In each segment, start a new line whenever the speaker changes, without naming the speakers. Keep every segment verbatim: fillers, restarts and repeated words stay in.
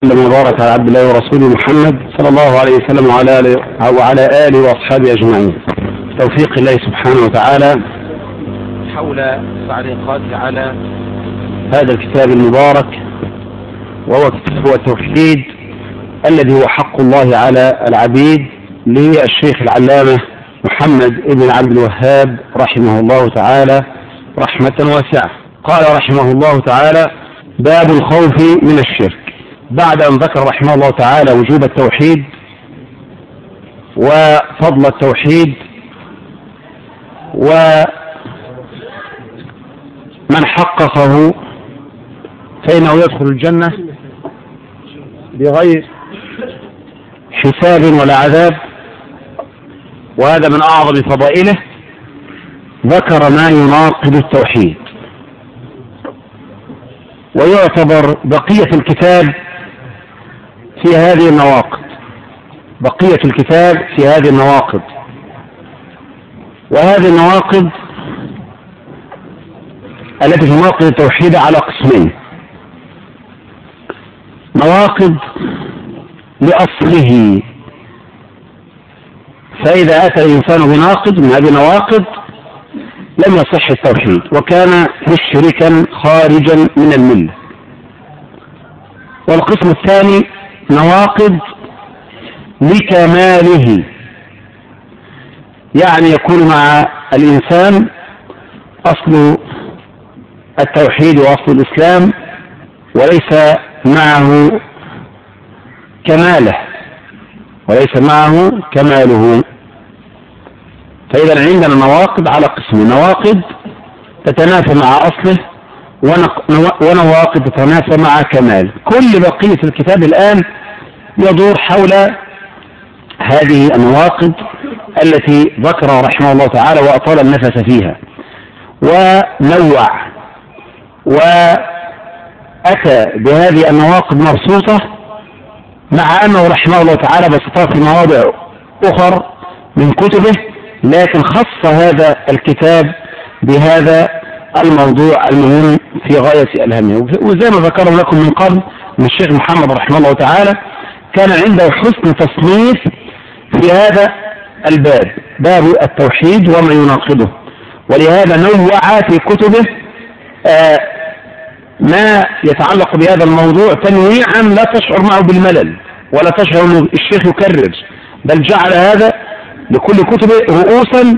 وبارك على عبد الله ورسوله محمد صلى الله عليه وسلم وعلى آله وعلى آله وأصحابه أجمعين. توفيق الله سبحانه وتعالى حول التعليقات على هذا الكتاب المبارك، وهو كتاب التوحيد الذي هو حق الله على العبيد للشيخ العلامة محمد ابن عبد الوهاب رحمه الله تعالى رحمة واسعة. قال رحمه الله تعالى: باب الخوف من الشرك. بعد أن ذكر رحمه الله تعالى وجوب التوحيد وفضل التوحيد ومن حققه فإنه يدخل الجنة بغير حساب ولا عذاب، وهذا من أعظم فضائله، ذكر ما يناقض التوحيد. ويعتبر بقية الكتاب في هذه النواقض بقية الكتاب في هذه النواقض وهذه النواقض التي تناقض التوحيد على قسمين: نواقض لأصله، فإذا أتى الإنسان بناقض من هذه النواقض لم يصح التوحيد وكان مشركا خارجا من الملة. والقسم الثاني نواقض لكماله، يعني يكون مع الإنسان أصل التوحيد وأصل الإسلام وليس معه كماله وليس معه كماله فإذا عندنا نواقض على قسم: نواقض تتنافى مع أصله ونواقض تتنافى مع كمال. كل بقية الكتاب الآن يدور حول هذه النواقض التي ذكرها رحمه الله تعالى وأطال النفس فيها ونوع وأتى بهذه النواقض مرصوصة، مع أنه رحمه الله تعالى بسطها في مواضع أخرى من كتبه، لكن خص هذا الكتاب بهذا الموضوع المهم في غاية الأهمية. وزي ما ذكر لكم من قبل من الشيخ محمد رحمه الله تعالى كان عنده حسن تصنيف في هذا الباب، باب التوحيد وما يناقضه، ولهذا نوع في كتبه آه ما يتعلق بهذا الموضوع تنويعا لا تشعر معه بالملل ولا تشعر أن الشيخ يكرر، بل جعل هذا لكل كتبه رؤوسا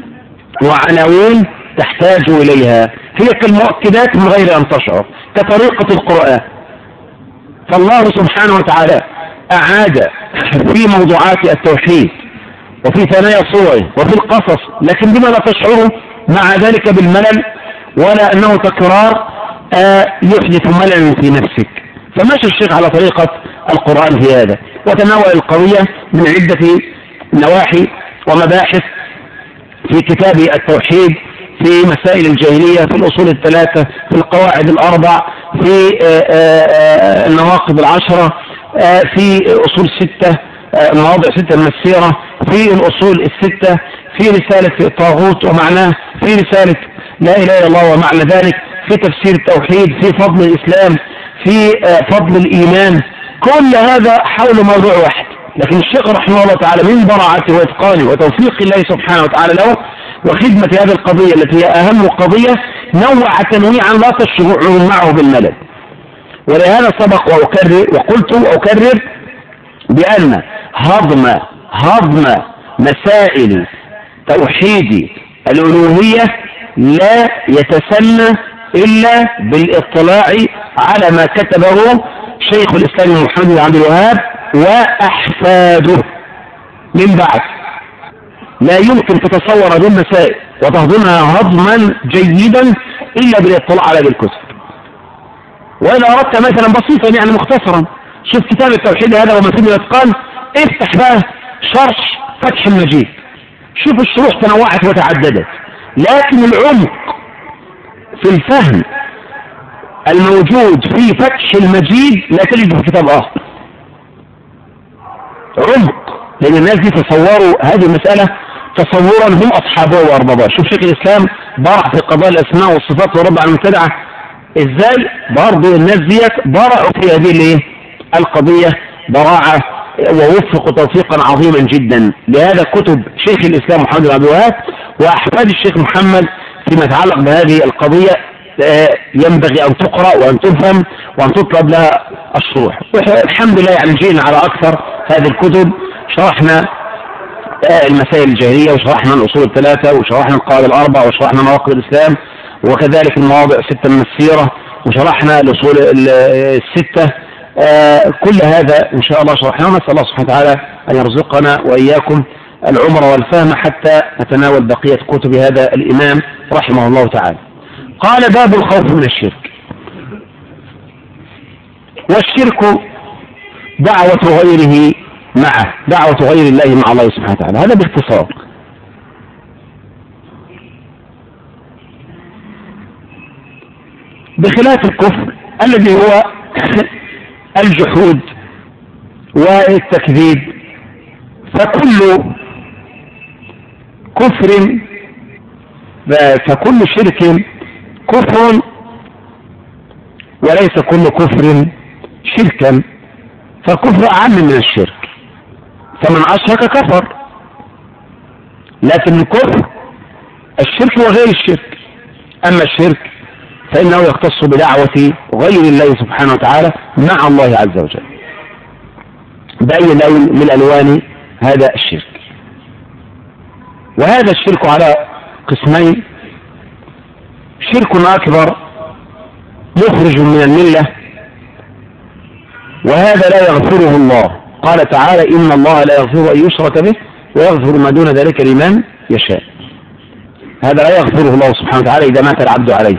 وعناوين تحتاج إليها، هي كالمؤكدات من غير أن تشعر، كطريقة القرآن. فالله سبحانه وتعالى أعاد في موضوعات التوحيد وفي ثنايا صوره وفي القصص، لكن بما لا تشعروا مع ذلك بالملل ولا أنه تكرار آه يحدث ملل في نفسك. فمشى الشيخ على طريقة القرآن في هذا، وتناول القضية من عدة نواحي ومباحث في كتاب التوحيد، في مسائل الجاهلية، في الأصول الثلاثة، في القواعد الأربع، في النواقض العشرة، في أصول ستة، مواضع ستة من السيرة، في الأصول الستة، في رسالة الطاغوت ومعناه، في رسالة لا إله إلا الله ومعنى ذلك، في تفسير التوحيد، في فضل الإسلام، في فضل الإيمان. كل هذا حول موضوع واحد، لكن الشيخ رحمه الله تعالى من براعته وإتقانه وتوفيق الله سبحانه وتعالى له وخدمة هذه القضية التي هي أهم قضية نوع تنويعا لا تشعر معه بالملل. ولهذا سبق وأكرر وقلت وأكرر بأن هضم هضم مسائل توحيد الألوهية لا يتسنى إلا بالاطلاع على ما كتبه شيخ الإسلام محمد بن عبد الوهاب وأحفاده من بعد. لا يمكن تتصور هذه المسائل وتهضمها هضما جيدا إلا بالاطلاع على هذه الكتب. وإذا أردت مثلا بسيطا يعني مختصرا، شوف كتاب التوحيد هذا وما فيه الإتقان، افتح بقى شرح فتح المجيد، شوف الشروح تنوعت وتعددت، لكن العمق في الفهم الموجود في فتح المجيد لا تجد في كتاب آخر. عمق، لأن الناس دي تصوروا هذه المسألة تصورا هم أصحابه وأربابه. شوف شيخ الإسلام برع في قضاء الأسماء والصفات ورد على المبتدعة ازاي، برضو الناس ديت برعوا في هذه الايه القضية براعة ووفقوا توفيقا عظيما جدا. لهذا كتب شيخ الإسلام محمد بن عبد الوهاب وأحفاد الشيخ محمد فيما يتعلق بهذه القضية ينبغي أن تقرأ وأن تفهم وأن تطلب لها الشروح. الحمد لله يعني جينا على أكثر هذه الكتب، شرحنا المسائل الجاهلية وشرحنا الأصول الثلاثة وشرحنا القواعد الأربع وشرحنا مواقف الإسلام وكذلك المواضع ستة من السيرة وشرحنا الأصول الستة. آه كل هذا إن شاء الله شرحناه. نسأل الله سبحانه وتعالى أن يرزقنا وإياكم العمر والفهم حتى نتناول بقية كتب هذا الإمام رحمه الله تعالى. قال باب الخوف من الشرك. والشرك دعوة غيره معه، دعوة غير الله مع الله سبحانه وتعالى، هذا باختصار. بخلاف الكفر الذي هو الجحود والتكذيب، فكل كفر فكل شرك كفر وليس كل كفر شركا، فالكفر أعم من الشرك، فمن أشرك كفر. لكن الكفر الشرك وغير الشرك. أما الشرك فإنه يختص بدعوة غير الله سبحانه وتعالى مع الله عز وجل بأي لون من ألوان هذا الشرك. وهذا الشرك على قسمين: شرك أكبر مخرج من الملة، وهذا لا يغفره الله. قال تعالى: إن الله لا يغفر أن يشرك به ويغفر ما دون ذلك لمن يشاء. هذا لا يغفره الله سبحانه وتعالى إذا مات العبد عليه،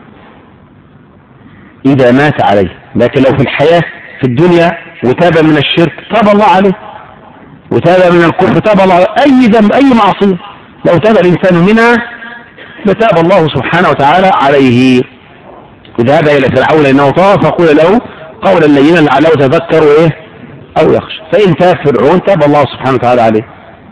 إذا مات عليه. لكن لو في الحياة في الدنيا وتاب من الشرك تاب الله عليه، وتاب من الكفر تاب الله عليه. أي ذنب أي معصية لو تاب الإنسان منها فتاب الله سبحانه وتعالى عليه. وذهب إلى فرعون إنه طغى فقول له قولا لينا لعله تذكر إيه أو يخشى، فإن تاب فرعون تاب الله سبحانه وتعالى عليه.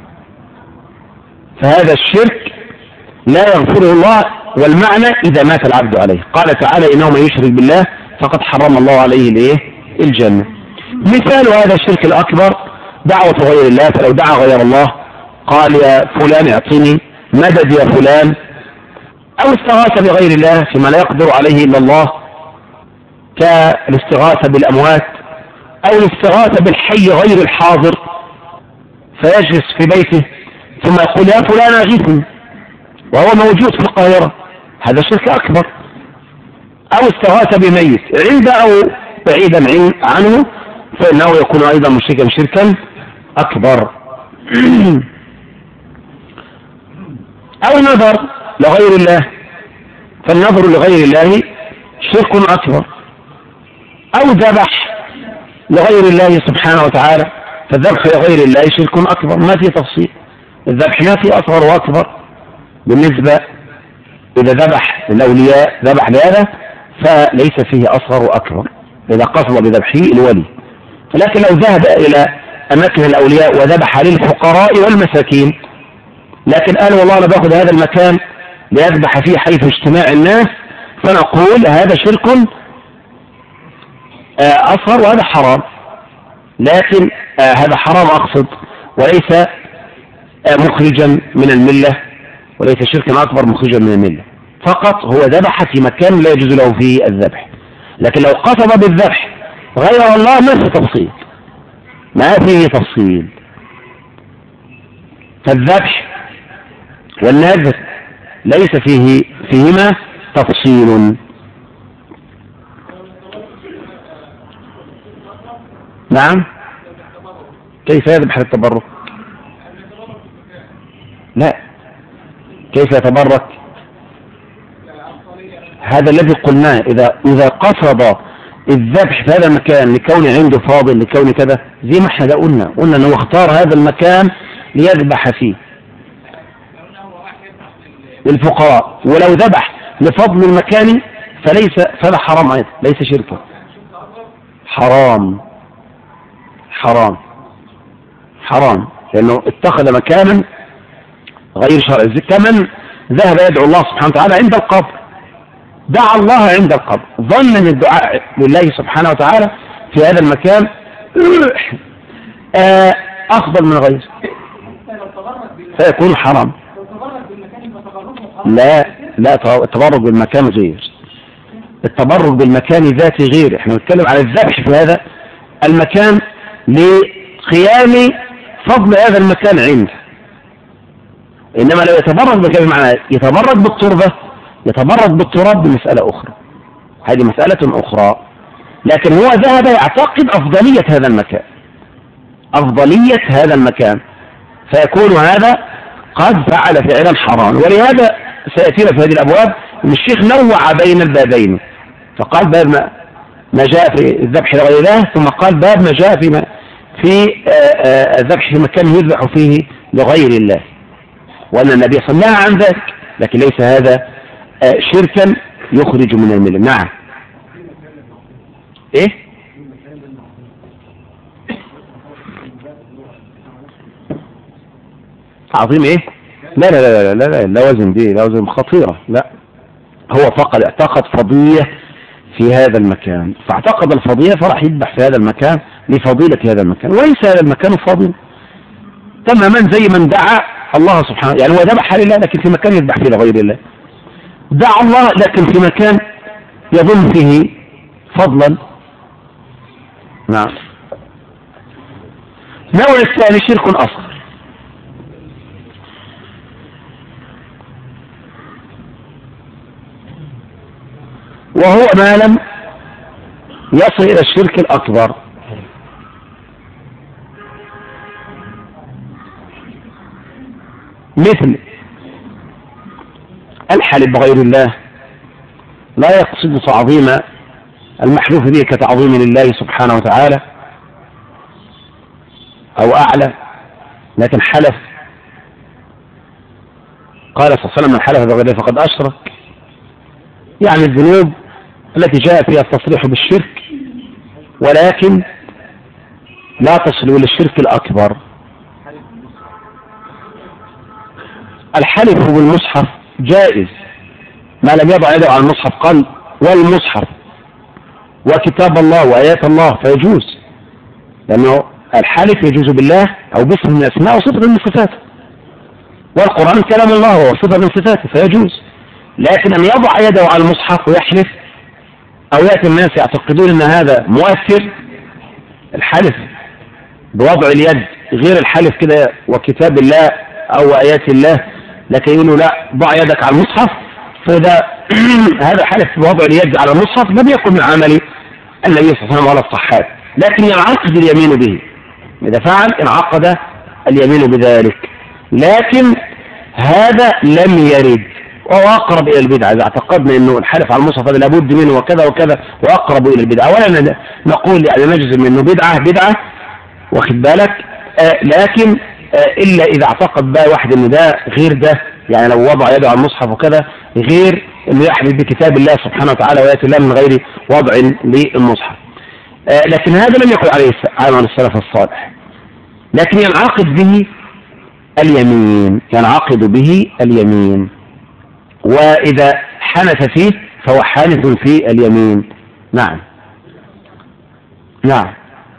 فهذا الشرك لا يغفره الله، والمعنى إذا مات العبد عليه. قال تعالى: إنه من يشرك بالله فقد حرم الله عليه الإيه الجنة. مثال هذا الشرك الأكبر دعوة غير الله، فلو دعا غير الله قال: يا فلان اعطني، مدد يا فلان، أو استغاث بغير الله فيما لا يقدر عليه إلا الله كالاستغاثة بالأموات، أو الاستغاثة بالحي غير الحاضر فيجلس في بيته ثم يقول: يا فلان أغيثني وهو موجود في القاهرة، هذا شرك أكبر. أو استغاث بميت عند أو بعيدا عنه فإنه يكون أيضا مشركا شركا أكبر. أو نظر لغير الله، فالنظر لغير الله شرك أكبر. أو ذبح لغير الله سبحانه وتعالى، فالذبح لغير الله شرك أكبر. ما في تفصيل، الذبح ما في أصغر وأكبر. بالنسبة إذا ذبح الأولياء ذبح لهذا فليس فيه أصغر وأكبر إذا قصد بذبحه الولي. لكن لو ذهب إلى أماكن الأولياء وذبح للفقراء والمساكين، لكن قال: والله أنا باخذ هذا المكان ليذبح فيه حيث اجتماع الناس، فنقول هذا شرك أصغر وهذا حرام. لكن هذا حرام أقصد، وليس مخرجا من الملة، وليس شركا أكبر مخرجا من الملة. فقط هو ذبح في مكان لا يجوز له فيه الذبح. لكن لو قصد بالذبح غير الله ما في تفصيل، ما فيه تفصيل. فالذبح والنذر ليس فيه فيهما تفصيل. نعم. كيف يذبح للتبرك؟ لا، كيف يتبرك؟ هذا الذي قلناه، إذا إذا قصد الذبح في هذا المكان لكون عنده فاضل لكون كذا، زي ما احنا قلنا قلنا انه اختار هذا المكان ليذبح فيه للفقراء، ولو ذبح لفضل المكان فليس فهذا حرام أيضا، ليس شركا، حرام حرام حرام، لأنه اتخذ مكانا غير شرعي. كمن ذهب يدعو الله سبحانه وتعالى عند القبر، دعا الله عند القبر ظن الدعاء لله سبحانه وتعالى، في هذا المكان أفضل من غيره فيكون حرام. لا لا التبرك بالمكان غير، التبرك بالمكان ذاتي غير. احنا نتكلم على الذبح في هذا المكان لقيام فضل هذا المكان عنده. انما لو يتبرك بكلمة معنى يتبرك بالتربة يتبرك بالتراب بمسألة اخرى، هذه مسألة اخرى. لكن هو ذهب يعتقد افضلية هذا المكان، افضلية هذا المكان، فيكون هذا قد فعل فعلا حرام. ولهذا سيأتينا في هذه الابواب ان الشيخ نوع بين البابين، فقال باب ما جاء في الذبح لغير الله، ثم قال باب ما جاء في ما في الذبح في مكان يذبح فيه لغير الله، وأن النبي صلى الله عليه وسلم نهى عن ذلك، لكن ليس هذا شركا يخرج من الملة. نعم. ايه تعظيم ايه؟ لا لا لا لا لا لوازم دي لوازم خطيرة. لا، هو فقط اعتقد فضيلة في هذا المكان، فاعتقد الفضيلة فراح يذبح في هذا المكان لفضيلة هذا المكان، وليس هذا المكان فاضل تماما زي من دعا الله سبحانه. يعني هو ذبح لله لكن في مكان يذبح فيه لغير الله، دعا الله لكن في مكان يظن فيه فضلا. نعم. النوع الثاني شرك أصغر، وهو ما لم يصل إلى الشرك الأكبر، مثل الحلف بغير الله، لا يقصد تعظيم المحلوف به كتعظيم لله سبحانه وتعالى أو أعلى، لكن حلف. قال صلى الله عليه وسلم من حلف بغير الله فقد أشرك، يعني الذنوب التي جاء فيها التصريح بالشرك ولكن لا تصل إلى الشرك الأكبر. الحلف بالمصحف جائز ما لم يضع يده على المصحف، قال والمصحف وكتاب الله وآيات الله، فيجوز، لأنه الحلف يجوز بالله أو باسم من الأسماء وصفة من صفاته، والقرآن كلام الله وهو صفة من صفاته فيجوز. لكن أن يضع يده على المصحف ويحلف، أو يأتي الناس يعتقدون أن هذا مؤثر، الحلف بوضع اليد غير الحلف كده وكتاب الله أو آيات الله، لكن يقولوا لا ضع يدك على المصحف، فإذا هذا حلف بوضع اليد على المصحف لم يكن من عمل النبي صلى الله عليه وسلم ولا الصحابة، لكن ينعقد اليمين به، إذا فعل انعقد اليمين بذلك. لكن هذا لم يرد، وهو أقرب إلى البدعة. إذا اعتقدنا أنه الحلف على المصحف هذا لابد منه وكذا وكذا وأقرب إلى البدعة، ولا نقول يعني نجزم أنه بدعة بدعة واخد بالك، آه لكن آه إلا إذا اعتقد بقى واحد أنه ده غير ده، يعني لو وضع يده على المصحف وكذا غير أنه يحلف بكتاب الله سبحانه وتعالى وآيات الله من غير وضع للمصحف. آه لكن هذا لم يكن عليه عمل السلف الصالح، لكن ينعقد به اليمين، ينعقد به اليمين، وإذا حنث فيه فهو حانث في اليمين. نعم. نعم.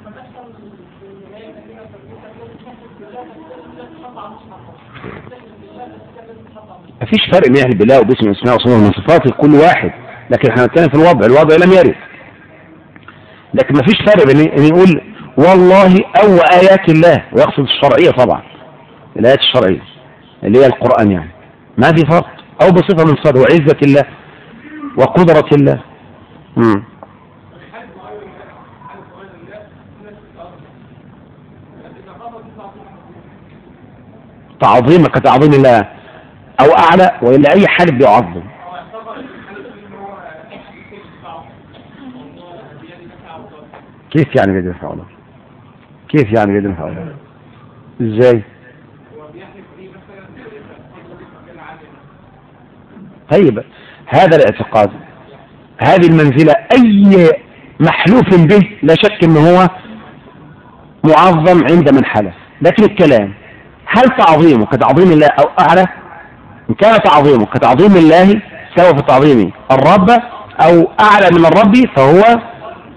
مفيش فرق بين يحلف بالله وباسم الاسماء وصفات من صفاته كل واحد، لكن احنا بنتكلم في الوضع، الوضع لم يرد، لكن مفيش فرق بين ان يقول والله او آيات الله، ويقصد الشرعية طبعا، الآيات الشرعية اللي هي القرآن، يعني ما في فرق، او بصفة من صفاته وعزة الله وقدرة الله. مم. تعظيم كتعظيم الله او اعلى، والا اي حلف بيعظم. كيف يعني بيد الفعل؟ كيف يعني بيد الفعل؟ ازاي؟ طيب هذا الاعتقاد، هذه المنزلة، اي محلوف به لا شك انه هو معظم عند من حلف، لكن الكلام هل تعظيمه كتعظيم الله او اعلى؟ ان كان تعظيمه كتعظيم الله سواء في تعظيم الرب او اعلى من الرب فهو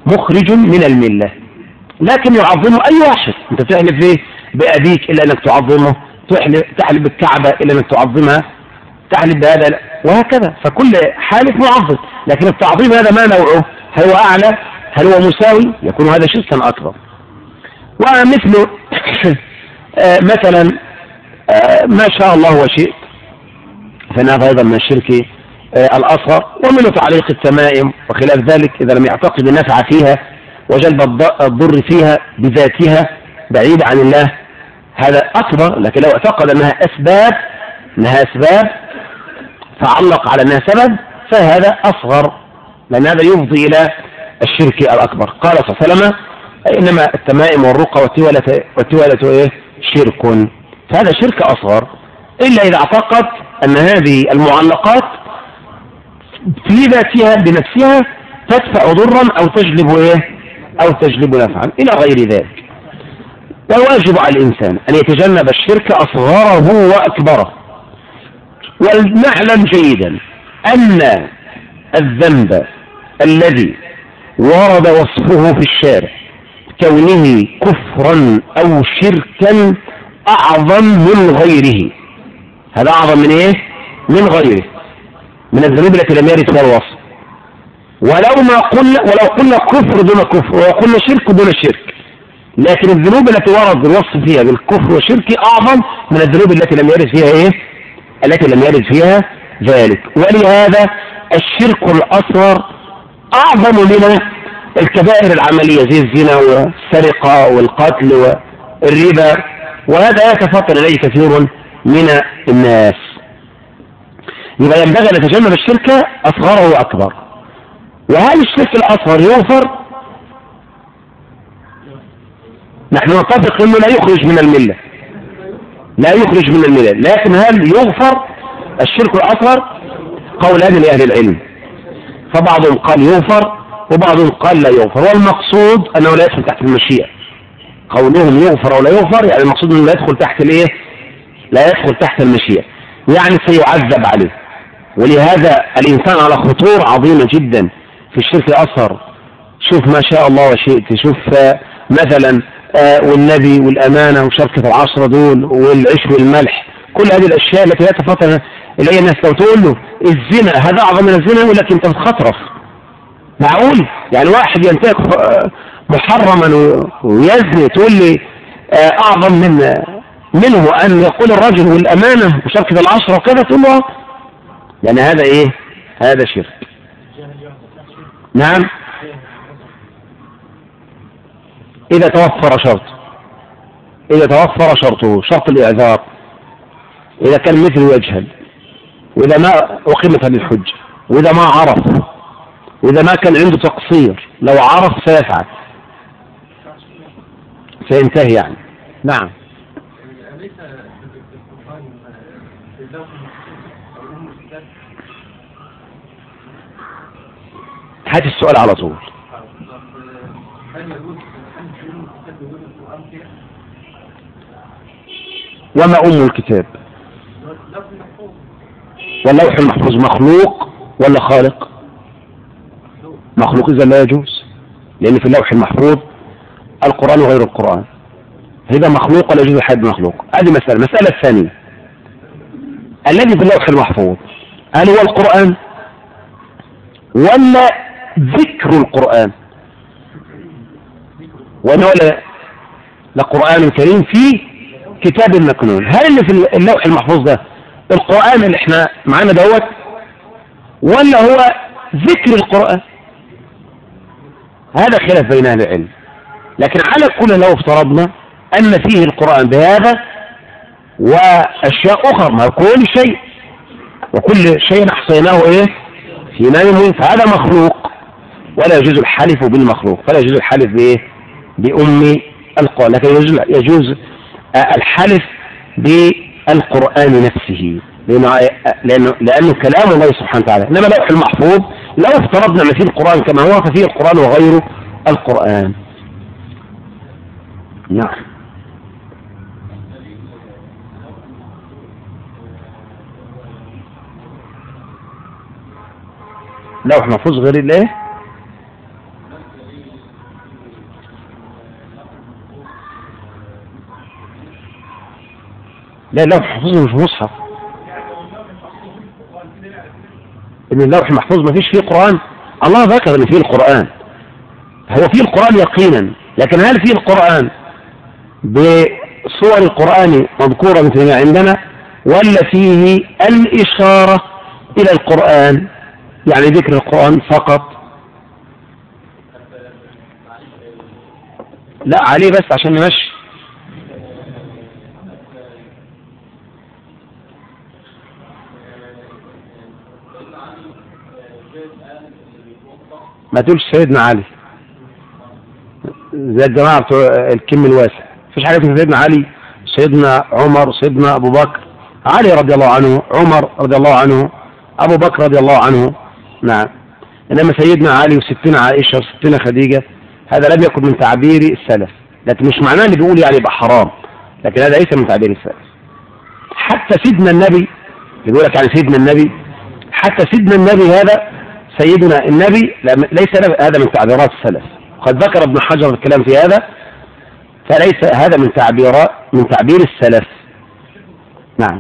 مخرج من الملة، لكن يعظمه أي واحد. أنت تحلف إيه بأبيك إلا أنك تعظمه، تحلف تحلف بالكعبة إلا أنك تعظمها، تحلف بهذا لا. وهكذا، فكل حالف معظم. لكن التعظيم هذا ما نوعه؟ هل هو أعلى؟ هل هو مساوي؟ يكون هذا شركا أكبر. ومثل آه مثلا آه ما شاء الله وشئت، فهذا أيضا من الشرك آه الأصغر. ومنه تعليق التمائم وخلاف ذلك إذا لم يعتقد النفع فيها وجلب الضر فيها بذاتها بعيد عن الله، هذا أكبر. لكن لو اعتقد أنها أسباب أنها أسباب فعلق على أنها سبب، فهذا أصغر، لأن هذا يفضي إلى الشرك الأكبر. قال صلى الله عليه وسلم: إنما التمائم والرقى والتوالة والتوالة إيه؟ شرك. فهذا شرك أصغر، إلا إذا اعتقد أن هذه المعلقات في ذاتها بنفسها تدفع ضرا أو تجلب إيه؟ أو تجلب نفعا إلى غير ذلك. والواجب على الإنسان أن يتجنب الشرك أصغره وأكبره. ولنعلم جيدا أن الذنب الذي ورد وصفه في الشارع كونه كفرا أو شركا أعظم من غيره. هذا أعظم من إيه؟ من غيره، من الذنوب التي لم يرد فيها الوصف. ولو ما قلنا ولو قلنا كفر دون كفر وقلنا شرك دون شرك، لكن الذنوب التي ورد الوصف فيها بالكفر والشرك أعظم من الذنوب التي لم يرد فيها إيه؟ التي لم يرد فيها ذلك. ولهذا الشرك الأصغر أعظم من الكبائر العملية زي الزنا والسرقة والقتل والربا، وهذا يتفطر إليه كثير من الناس. يبقى ينبغي أن نتجنب الشرك أصغره وأكبر. وهل الشرك الأصغر يغفر؟ نحن نتفق أنه لا يخرج من الملة، لا يخرج من الملة، لكن هل يغفر الشرك الأصغر؟ قولان لأهل العلم، فبعضهم قال يغفر وبعضهم قال لا يغفر. والمقصود أنه لا يدخل تحت المشيئة. قولهم يغفر أو لا يغفر يعني المقصود أنه لا يدخل تحت الإيه؟ لا يدخل تحت المشيئة، يعني سيعذب عليه. ولهذا الإنسان على خطور عظيمة جدا في الشرك الأصغر. شوف ما شاء الله وشئت، شوف مثلا آه والنبي والأمانة وشركة العشرة دول والعيش والملح، كل هذه الأشياء التي لا تفطن إليها الناس. لو تقول له الزنا هذا أعظم من الزنا يقول لك أنت بتخطرف. معقول يعني واحد ينتهك محرما ويزني تقول لي آه أعظم من منه أن يقول الرجل والأمانة وشركة العشرة وكذا؟ تقول له يعني هذا إيه؟ هذا شرك. نعم، إذا توفر شرط، إذا توفر شرطه، شرط الإعذار، إذا كان مثله يجهل، وإذا ما أقيمت هذه الحجة، وإذا ما عرف، وإذا ما كان عنده تقصير، لو عرف سيفعل سينتهي يعني. نعم. هات السؤال على طول. وما أم الكتاب؟ واللوح المحفوظ مخلوق ولا خالق؟ مخلوق، إذا لا يجوز، لأن في اللوح المحفوظ القرآن وغير القرآن. هذا مخلوق ولا يجوز الحد مخلوق؟ هذه مسألة. المسألة الثانية، الذي في اللوح المحفوظ هل هو القرآن ولا ذكر القرآن؟ ولا لقرآن كريم في كتاب مكنون. هل اللي في اللوح المحفوظ ده القرآن اللي احنا معانا دوت ولا هو ذكر القرآن؟ هذا خلاف بين اهل العلم. لكن على كل لو افترضنا ان فيه القرآن بهذا واشياء اخرى، ما كل شيء وكل شيء احصيناه ايه في امام مبين، فهذا مخلوق ولا يجوز الحلف بالمخلوق، فلا يجوز الحلف بايه؟ بأم القرآن. لكن يجوز, يجوز الحلف بالقرآن نفسه، لأنه, لأنه, لأنه كلام الله سبحانه وتعالى. إنما اللوح المحفوظ لو افترضنا أن فيه القرآن كما هو ففيه القرآن وغيره القرآن. نعم. لوح محفوظ غير الله لا اللوح محفوظ مش مصحف. ان اللوح محفوظ ما فيش فيه قرآن؟ الله ذكر ان فيه القرآن، هو فيه القرآن يقينا، لكن هل فيه القرآن بصور القرآن مذكورة مثل ما عندنا، ولا فيه الإشارة إلى القرآن، يعني ذكر القرآن فقط؟ لا عليه بس عشان نمشي. ما تقولش سيدنا علي زي الجماعة بتوع الكم الواسع، مفيش حاجة اسمها سيدنا علي، سيدنا عمر، سيدنا أبو بكر، علي رضي الله عنه، عمر رضي الله عنه، أبو بكر رضي الله عنه، نعم. إنما سيدنا علي وستنا عائشة وستنا خديجة هذا لم يكن من تعبير السلف، لكن مش معناه اللي بيقول يعني يبقى حرام، لكن هذا ليس من تعبير السلف. حتى سيدنا النبي يقول لك يعني سيدنا النبي، حتى سيدنا النبي هذا سيدنا النبي ليس هذا من تعبيرات السلف، قد ذكر ابن حجر الكلام في هذا، فليس هذا من تعبيرات من تعبير السلف. نعم.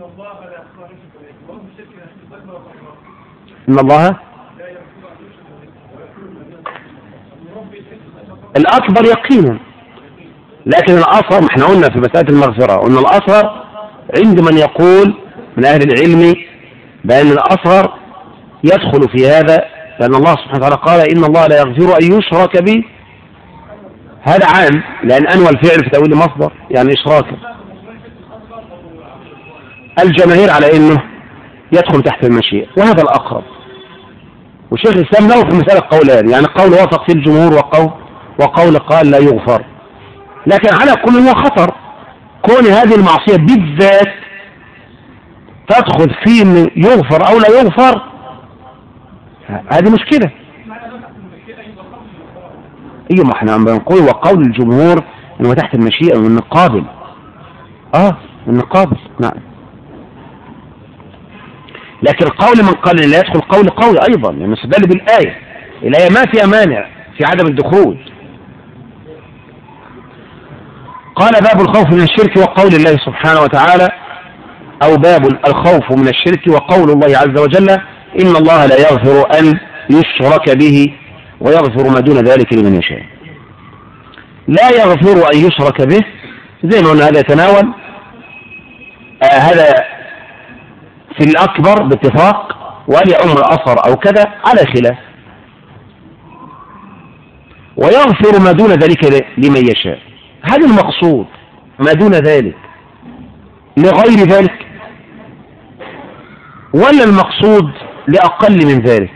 إن الله الأكبر يقينا، لكن الأصغر، ما احنا قلنا في مسألة المغفرة أن الأصغر عند من يقول من أهل العلم بأن الأصغر يدخل في هذا، لأن الله سبحانه وتعالى قال إن الله لا يغفر أن يشرك به، هذا عام لأن أنوى الفعل في تأويل مصدر يعني إشراكا. الجماهير على إنه يدخل تحت المشيئة، وهذا الأقرب، وشيخ الإسلام له في المسألة قولان، يعني قول وافق في الجمهور وقول وقول قال لا يغفر، لكن على كل هو خطر كون هذه المعصية بالذات تدخل في إنه يغفر أو لا يغفر، هذه مشكلة. ايوه ما احنا بنقول وقول الجمهور انه تحت المشيئة من القابل، اه من القابل، نعم. لكن القول من قال لا يدخل قول قوي ايضا، يعني استدل بالايه، الايه ما فيها مانع في عدم الدخول. قال باب الخوف من الشرك وقول الله سبحانه وتعالى، او باب الخوف من الشرك وقول الله عز وجل إن الله لا يغفر أن يشرك به ويغفر ما دون ذلك لمن يشاء. لا يغفر أن يشرك به زي ما قلنا هذا يتناول آه هذا في الأكبر باتفاق، وهل يعم الأصغر أو كذا على خلاف. ويغفر ما دون ذلك لمن يشاء، هذا المقصود، ما دون ذلك لغير ذلك، ولا المقصود لأقل من ذلك؟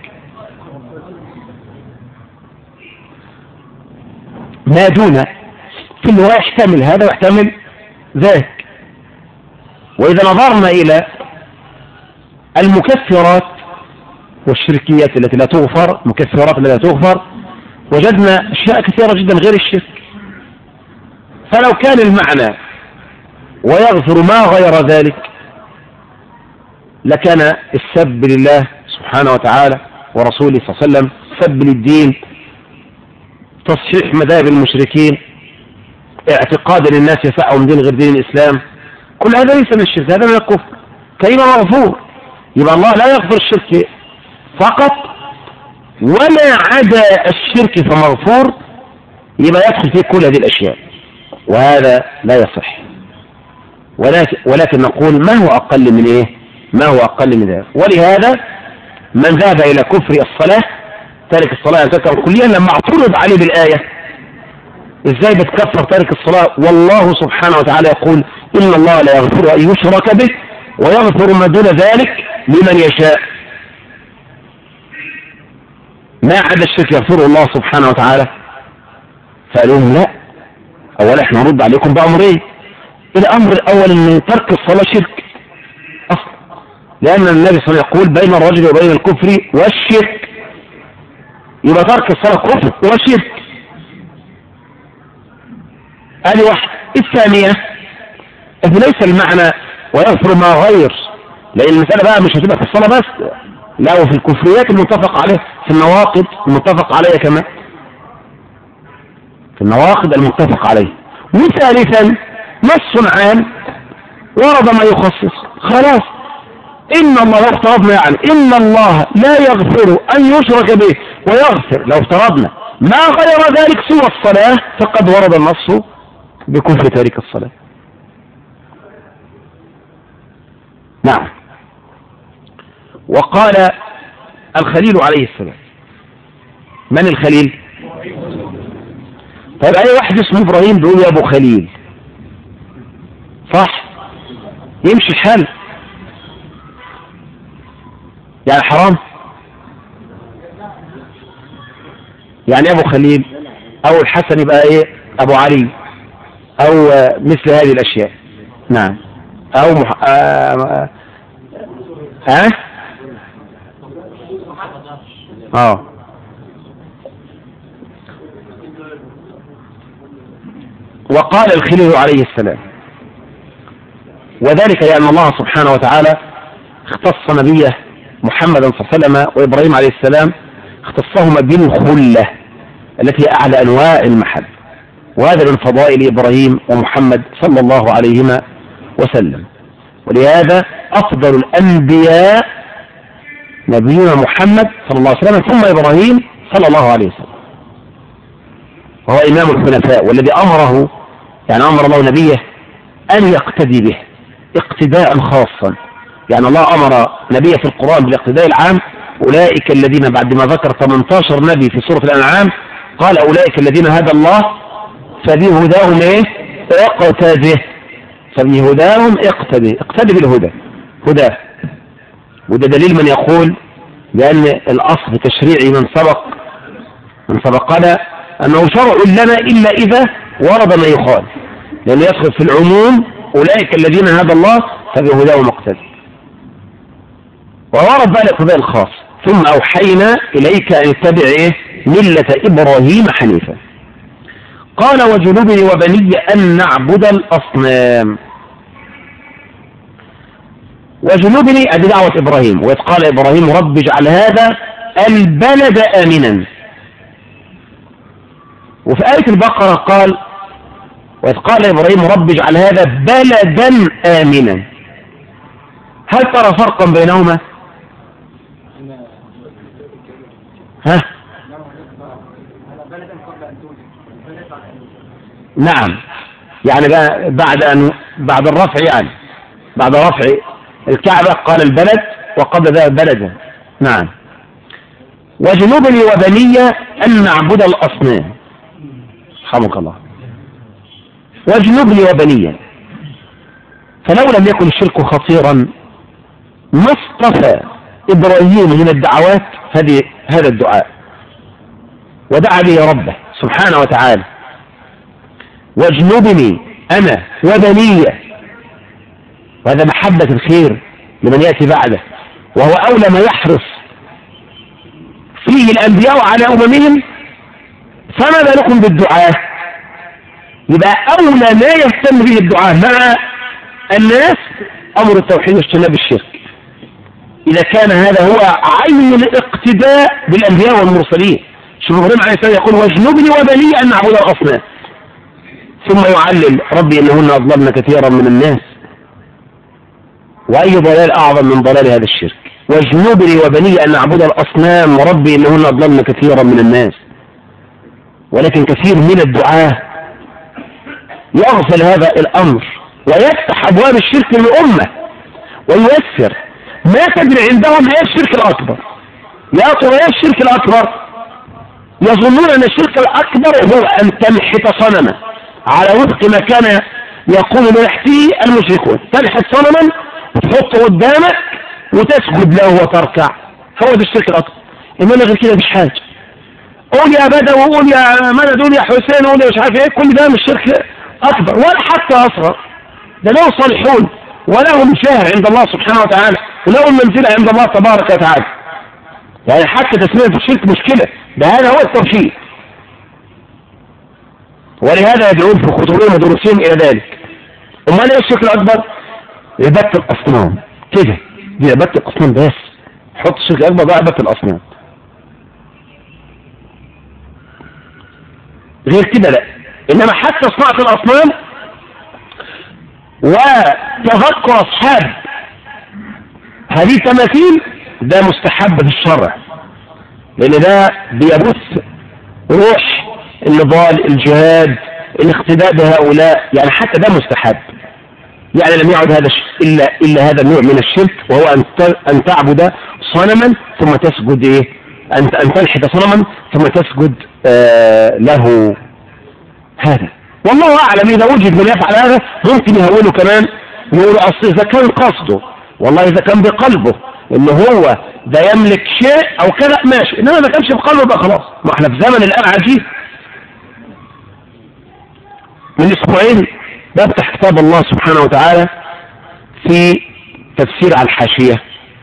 ما دون في اللغة يحتمل هذا ويحتمل ذاك. وإذا نظرنا إلى المكفرات والشركيات التي لا تغفر، مكفرات التي لا تغفر، وجدنا أشياء كثيرة جدا غير الشرك. فلو كان المعنى ويغفر ما غير ذلك لكان السب لله سبحانه وتعالى ورسوله صلى الله عليه وسلم، سب للدين، تصحيح مذاهب المشركين، اعتقاد للناس يفعهم دين غير دين الإسلام، كل هذا ليس من الشرك، هذا من الكفر، كلمة مغفور. يبقى الله لا يغفر الشرك فقط، وما عدا الشرك فمغفور، يبقى يدخل فيه كل هذه الأشياء، وهذا لا يصح. ولكن, ولكن نقول ما هو أقل من إيه؟ ما هو أقل من ذلك. ولهذا من ذهب إلى كفر الصلاة، تارك الصلاة ينتكر كليا، لما اعترض عليه بالآية إزاي بتكفر تارك الصلاة والله سبحانه وتعالى يقول إن الله لا يغفر أن يشرك به ويغفر ما دون ذلك لمن يشاء، ما عدا الشرك يغفره الله سبحانه وتعالى. فقالوا لهم لا، أولا احنا نرد عليكم بأمرين. الأمر الأول أن ترك الصلاة شرك أصلا، لأن النبي صلى الله عليه وسلم يقول بين الرجل وبين الكفر والشرك، يبقى ترك الصلاة كفر وشرك. هذه واحدة. الثانية إذ ليس المعنى ويغفر ما غير، لأن المسألة بقى مش هتبقى في الصلاة بس، لا، وفي الكفريات المتفق عليه، في النواقض المتفق عليها كمان، في النواقض المتفق عليه. وثالثا نص عام ورد ما يخصص خلاص. إن الله لو افترضنا يعني إن الله لا يغفر أن يشرك به ويغفر، لو افترضنا ما غير ذلك سوى الصلاة فقد ورد النص بكفر تارك الصلاة. نعم. وقال الخليل عليه السلام. من الخليل؟ طيب أي واحد اسمه إبراهيم بيقول يا أبو خليل، صح؟ يمشي الحال يعني حرام؟ يعني أبو خليل أو الحسن يبقى إيه؟ أبو علي أو مثل هذه الأشياء. نعم. أو مح... آه... ها؟ آه وقال الخليل عليه السلام، وذلك لأن الله سبحانه وتعالى اختص نبيه محمدا صلى الله عليه وسلم وإبراهيم عليه السلام اختصهما بالخلة التي أعلى أنواع المحب، وهذا من فضائل إبراهيم ومحمد صلى الله عليهما وسلم. ولهذا أفضل الأنبياء نبينا محمد صلى الله عليه وسلم ثم إبراهيم صلى الله عليه وسلم، وهو إمام الحنفاء، والذي أمره يعني أمر الله نبيه أن يقتدي به اقتداء خاصا. يعني الله أمر نبيه في القرآن بالاقتداء العام، أولئك الذين بعد ما ذكر ثمانية عشر نبي في سورة الأنعام قال أولئك الذين هدى الله فبهداهم إيه؟ اقتده، فبهداهم اقتده، اقتدي بالهدى هدى. وده دليل من يقول بأن الأصل تشريعي من سبق من سبقنا أنه شرع لنا إلا إذا ورد ما يخالف، لأنه يدخل في العموم أولئك الذين هدى الله فبهداهم اقتدي، وورد بقى الاقتداء الخاص ثم أوحينا إليك أن اتبع إيه؟ ملة إبراهيم حنيفا. قال وجنبني وبني أن نعبد الأصنام. وجنبني أدي دعوة إبراهيم، وإذ قال إبراهيم رب اجعل هذا البلد آمنا. وفي آية البقرة قال وإذ قال إبراهيم رب اجعل هذا بلدا آمنا. هل ترى فرقا بينهما؟ ها؟ نعم، يعني بعد أن بعد الرفع يعني بعد رفع الكعبة قال البلد وقبل ذلك بلدا. نعم. وجنوبني وبني أن نعبد الأصنام. رحمك الله. وجنوبني وبني، فلو لم يكن الشرك خطيرا ما اصطفى إبراهيم من الدعوات هذه هذا الدعاء ودعا به ربه سبحانه وتعالى واجنبني أنا وبني، وهذا محبة الخير لمن يأتي بعده، وهو أولى ما يحرص فيه الأنبياء على أممهم، فما بالكم بالدعاء؟ يبقى أولى ما يهتم به الدعاء مع الناس أمر التوحيد واجتناب الشرك، إذا كان هذا هو عين الاقتداء بالأنبياء والمرسلين. شوف إبراهيم عليه السلام يقول واجنبني وبني أن نعبد الأصنام، ثم يعلل ربي إنهن أضللن كثيرا من الناس، وأي ضلال أعظم من ضلال هذا الشرك. واجنبني وبني أن نعبد الأصنام وربي إنهن أضللن كثيرا من الناس. ولكن كثير من الدعاة يغفل هذا الأمر ويفتح أبواب الشرك للأمة وييسر ما تدري عندهم هي الشرك الأكبر. يا ترى هي الشرك الأكبر؟ يظنون أن الشرك الأكبر هو أن تنحت صنما على وفق ما كان يقوم بنحته المشركون، تنحت صنما وتحطه قدامك وتسجد له وتركع، هو ده الشرك الأكبر. إنما غير كده مش حاجة. قول يا بدوي وقول يا مدد قول يا حسين قول يا مش عارف ايه، كل ده مش شرك أكبر ولا حتى أصغر. ده لهم صالحون ولهم شاهر عند الله سبحانه وتعالى ولهم منزلة عند الله تبارك وتعالى. يعني حتى تسمية الشرك مشكلة، ده هذا هو التوحيد. ولهذا يدعون في خطورهم ودروسهم إلى ذلك. أمال إيه الشرك الأكبر؟ عبادة الأصنام كده، دي عبادة الأصنام بس. حط الشرك الأكبر ده عبادة الأصنام، غير كده لا. إنما حتى صناعة الأصنام وتذكر أصحاب هذه التماثيل ده مستحب في الشرع، لأن ده بيبث روح النضال، الجهاد، الاقتداء بهؤلاء، يعني حتى ده مستحب. يعني لم يعد هذا إلا, إلا هذا النوع من الشرك، وهو أن تعبد صنما ثم تسجد إيه؟ أن تنحت صنما ثم تسجد آه له. هذا والله أعلم، إذا وجد من يفعل هذا ممكن يهوله كمان، يقول أصل إذا كان قصده، والله إذا كان بقلبه إنه هو ده يملك شيء أو كذا ماشي، إنما ما كانش بقلبه ده خلاص. ما احنا في زمن الآن عجيب. من أسبوعين بفتح كتاب الله سبحانه وتعالى في تفسير على الحاشية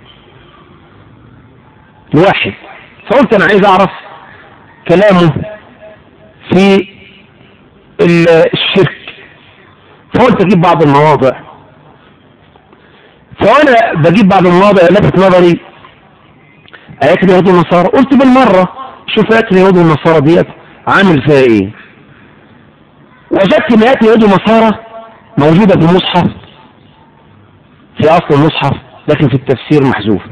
لواحد، فقلت أنا عايز أعرف كلامه في الشرك، فقلت أجيب بعض المواضع. فأنا بجيب بعض المواضع لفت نظري آيات اليهود والنصارى، قلت بالمرة شوف آيات اليهود والنصارى ديت عامل فيها إيه. وجدت ان آيات اليهود والنصارى موجودة في المصحف، في أصل المصحف، لكن في التفسير محذوفة.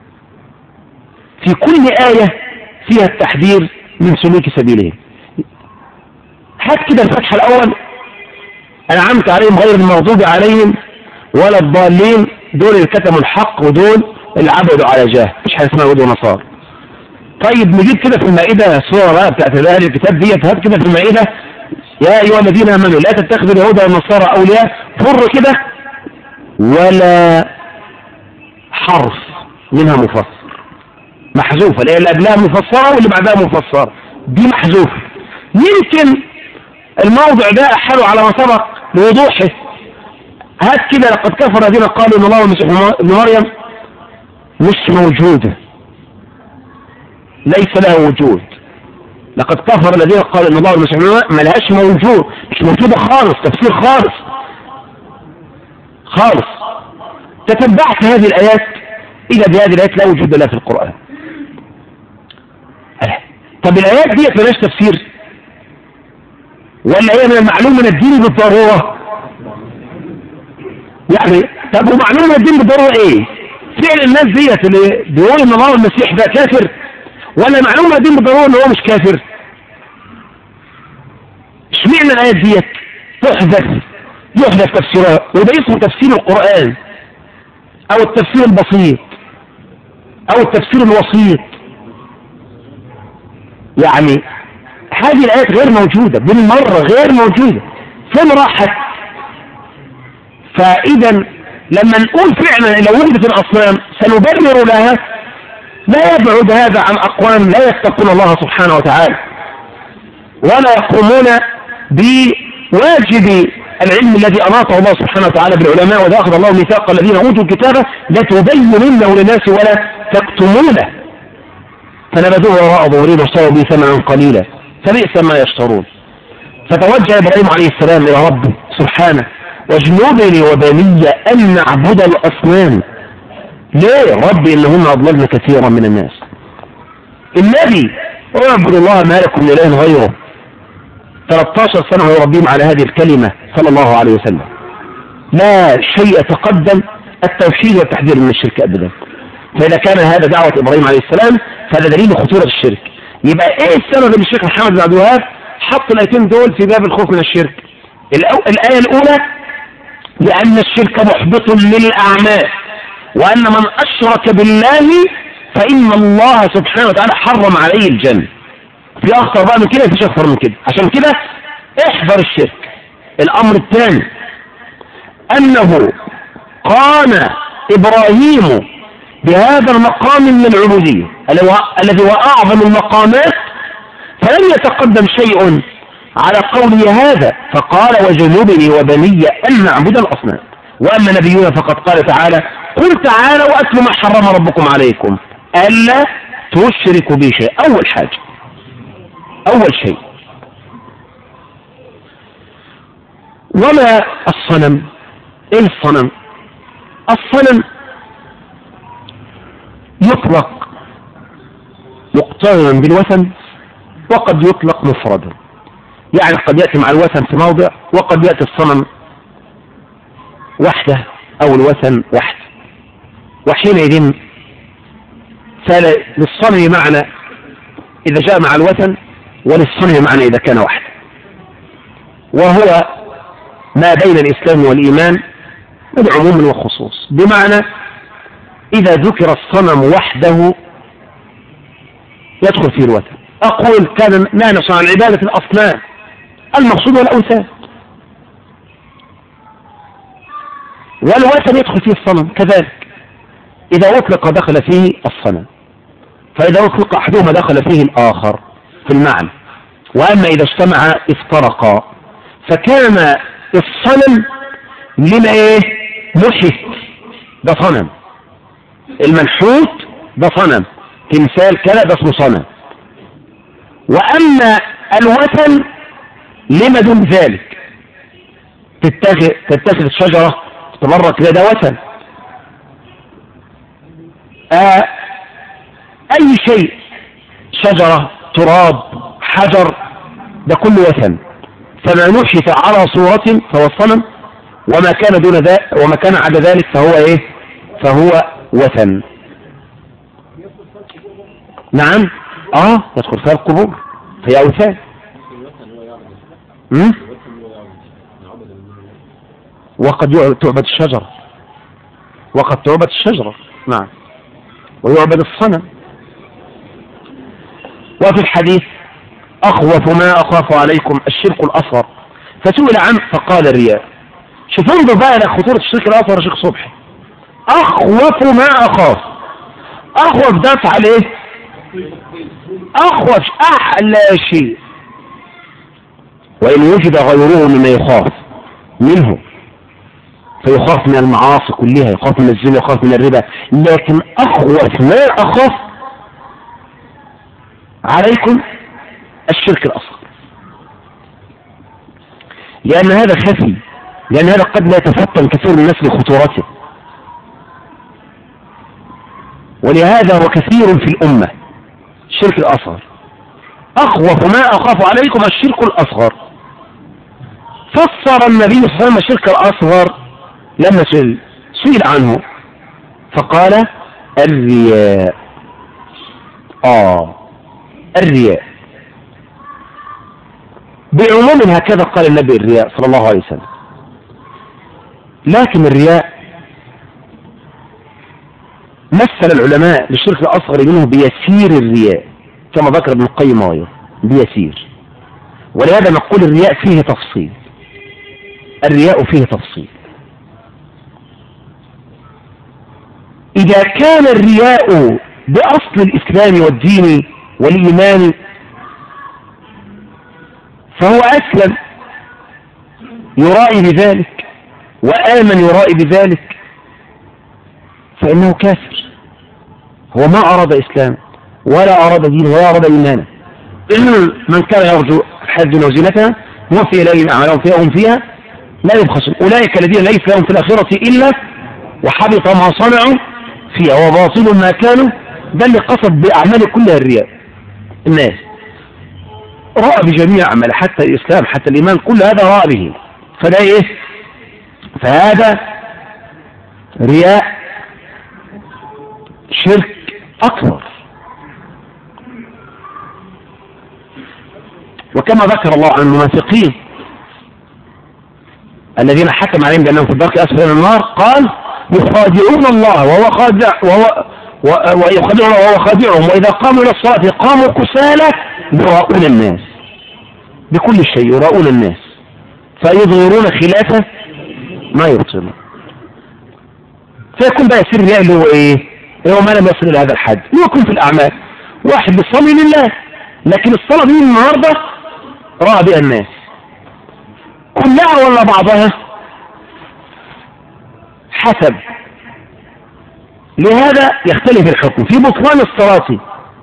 في كل آية فيها التحذير من سلوك سبيلهم. هات كده الفتحة الأول: أنعمت عليهم غير المغضوب عليهم ولا الضالين، دول اللي كتموا الحق ودول اللي عبدوا على جاه، مش حاجة اسمها يهود ونصارى. طيب نجيب كده في المائدة صورة بقى بتاعت أهل الكتاب ديت، هات كده في المائدة: يا أيها الذين آمنوا لا تتخذوا اليهود والنصارى أولياء، فر كده ولا حرف منها مفسر، محذوفة، لأن اللي قبلها مفسرة واللي بعدها مفسرة، دي محذوفة. يمكن الموضع ده أحاله على ما سبق بوضوحه. هات كده: لقد كفر الذين قالوا إن الله والمسيح ابن مريم، مش موجودة، ليس له وجود. لقد كفر الذين قالوا ان الله والمسيح ابن مريم، ما لهاش موجود، مش موجوده خالص، تفسير خالص خالص. تتبعت هذه الايات اذا بهذه الايات لا وجود لها في القران. طب الايات دي ما لهاش تفسير ولا هي من المعلوم من الدين بالضروره؟ يعني طب ومعلوم من الدين بالضروره ايه؟ فعل الناس ديت اللي بيقول ان الله والمسيح ده كافر، ولا معلومة دين بالضرورة ان هو مش كافر؟ اشمعنى الآيات ديت تحدث يحدث تفسيرها، وده اسمه تفسير القرآن او التفسير البسيط او التفسير الوسيط. يعني هذه الآيات غير موجودة بالمرة، غير موجودة، فين راحت؟ فإذا لما نقول فعلا لو وجدت الأصنام سنبرر لها، لا يبعد هذا عن أقوام لا يتقون الله سبحانه وتعالى ولا يقومون بواجب العلم الذي أناطه الله سبحانه وتعالى بالعلماء. وإذا أخذ الله ميثاق الذين أوتوا الكتاب لتبيننه للناس ولا تكتمونه، فنبذوه وراء ظهورهم واشتروا به ثمنا قليلا فبئس ما يشترون. فتوجه إبراهيم عليه السلام إلى ربه سبحانه: واجنبني وبني أن نعبد الأصنام. ليه؟ ربي إنهن أضللن كثيرا من الناس. النبي: اعبدوا الله ما لكم من إله غيره. ثلاثة عشر سنة يربيهم على هذه الكلمة صلى الله عليه وسلم. لا شيء تقدم التوحيد والتحذير من الشرك أبدا. فإذا كان هذا دعوة إبراهيم عليه السلام فهذا دليل خطورة الشرك. يبقى إيه السبب اللي الشيخ محمد بن عبد الوهاب حط الآيتين دول في باب الخوف من الشرك؟ الآية الأولى: لأن الشرك محبط للأعمال، وأن من أشرك بالله فإن الله سبحانه وتعالى حرم عليه الجنة. في أخطر بقى من كده، مفيش أخطر من كده، عشان كده احذر الشرك. الأمر الثاني: أنه قام إبراهيم بهذا المقام من العبودية الذي هو أعظم المقامات، فلم يتقدم شيء على قوله هذا، فقال: وجنبني وبني أن نعبد الأصنام. وأما نبينا فقد قال تعالى: قل تعالوا وأتلوا ما حرم ربكم عليكم ألا تشركوا بي شيء. أول حاجة، أول شيء، وما الصنم؟ إيه الصنم؟ الصنم يطلق مقترنا بالوثن وقد يطلق مفردا، يعني قد يأتي مع الوثن في موضع وقد يأتي الصنم وحده أو الوثن وحده، وحينئذ فللصنم معنى إذا جاء مع الوثن، وللصنم معنى إذا كان وحده، وهو ما بين الإسلام والإيمان من عموم وخصوص. بمعنى إذا ذكر الصنم وحده يدخل فيه الوثن. أقول كان ما نصنع عن عبادة الأصنام، المقصود والأوثان، والوثن يدخل فيه الصنم كذلك. إذا أطلق دخل فيه الصنم، فإذا أطلق أحدهما دخل فيه الآخر في المعنى. وأما إذا اجتمع افترقا، فكان الصنم لما إيه؟ محت، ده صنم. المنحوت ده صنم، تمثال كلا ده اسمه صنم. وأما الوثن لما دون ذلك، تتخذ تتخذ الشجرة تبرك كده، ده وثن. آه أي شيء، شجرة، تراب، حجر، ده كله وثن. فما نحت على صورة فهو الصنم، وما كان دون ذلك وما كان عدا ذلك فهو ايه؟ فهو وثن. نعم، اه يدخل فيها القبور، فهي اوثان. وقد تعبد الشجرة، وقد تعبد الشجرة، نعم، ويعبد الصنم. وفي الحديث أخوف ما أخاف عليكم الشرك الأصغر، فسئل عنه فقال الرياء. شوف انظر بقى إلى خطورة الشرك الأصغر يا شيخ صبحي. أخوف ما أخاف، أخوف ده على إيه؟ أخوف أعلى شيء، وإن وجد غيره مما يخاف منه، فيخاف من المعاصي كلها، يخاف من الزنا، يخاف من الربا، لكن أخوف ما أخاف عليكم الشرك الأصغر، لأن هذا خفي، لأن هذا قد لا يتفطن كثير من الناس لخطورته، ولهذا هو كثير في الأمة الشرك الأصغر. أخوف ما أخاف عليكم الشرك الأصغر. فسر النبي صلى الله عليه وسلم الشرك الأصغر لما سئل سئل عنه فقال الرياء. آه الرياء بعموم هكذا قال النبي الرياء صلى الله عليه وسلم. لكن الرياء مثل العلماء للشرك الأصغر منه بيسير الرياء كما ذكر ابن القيم وغيره بيسير، ولهذا نقول الرياء فيه تفصيل، الرياء فيه تفصيل. إذا كان الرياء بأصل الإسلام والدين والإيمان فهو أسلم يرائي بذلك وآمن يرائي بذلك فإنه كافر، هو ما أراد إسلام ولا أراد دين ولا أراد إيمانا. من كان يرجو الحج وزينتها نوفي إليهم أعمالهم فيها وهم فيها لا يبخسون، أولئك الذين ليس لهم في الآخرة إلا وحبط ما صنعوا فيها وباطل ما كانوا. ده اللي قصد بأعمال كلها الرياء. الناس رأى بجميع أعمال حتى الإسلام حتى الإيمان كل هذا رأى به، فده إيه؟ فهذا رياء شرك أكبر. وكما ذكر الله عن المنافقين الذين حكم عليهم بأنهم في الدرك أسفل من النار قال يخادعون الله وهو خادع وهو ويخادعون وهو خادعهم وإذا قاموا إلى الصلاة قاموا كسالى يراؤون الناس بكل شيء، يراؤون الناس فيظهرون خلافه ما يبطلون. فيكون بقى يصير الرياء اللي هو ايه؟ هو ما لم يصل الى هذا الحد، يكون في الاعمال واحد بيصلي لله لكن الصلاه دي النهارده راى بها الناس كلها ولا بعضها حسب. لهذا يختلف الحكم في بطلان الصلاه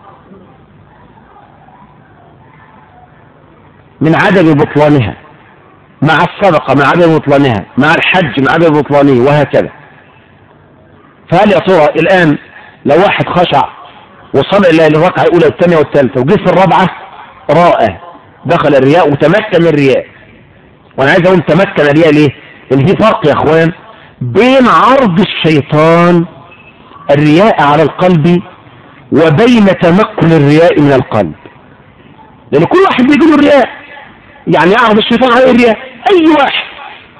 من عدم بطلانها مع الصدقه مع عدم بطلانها مع الحج مع عدم بطلانه وهكذا. فهل يا ترى الآن لو واحد خشع وصلى إلى الركعة الأولى والثانية والثالثة وجه في الرابعة راء دخل الرياء وتمكن الرياء؟ وأنا عايز أقول تمكن الرياء ليه؟ لأن في فرق يا أخوان بين عرض الشيطان الرياء على القلب وبين تنقل الرياء من القلب. لأن كل واحد بيقول الرياء، يعني يعرض الشيطان على الرياء. أي واحد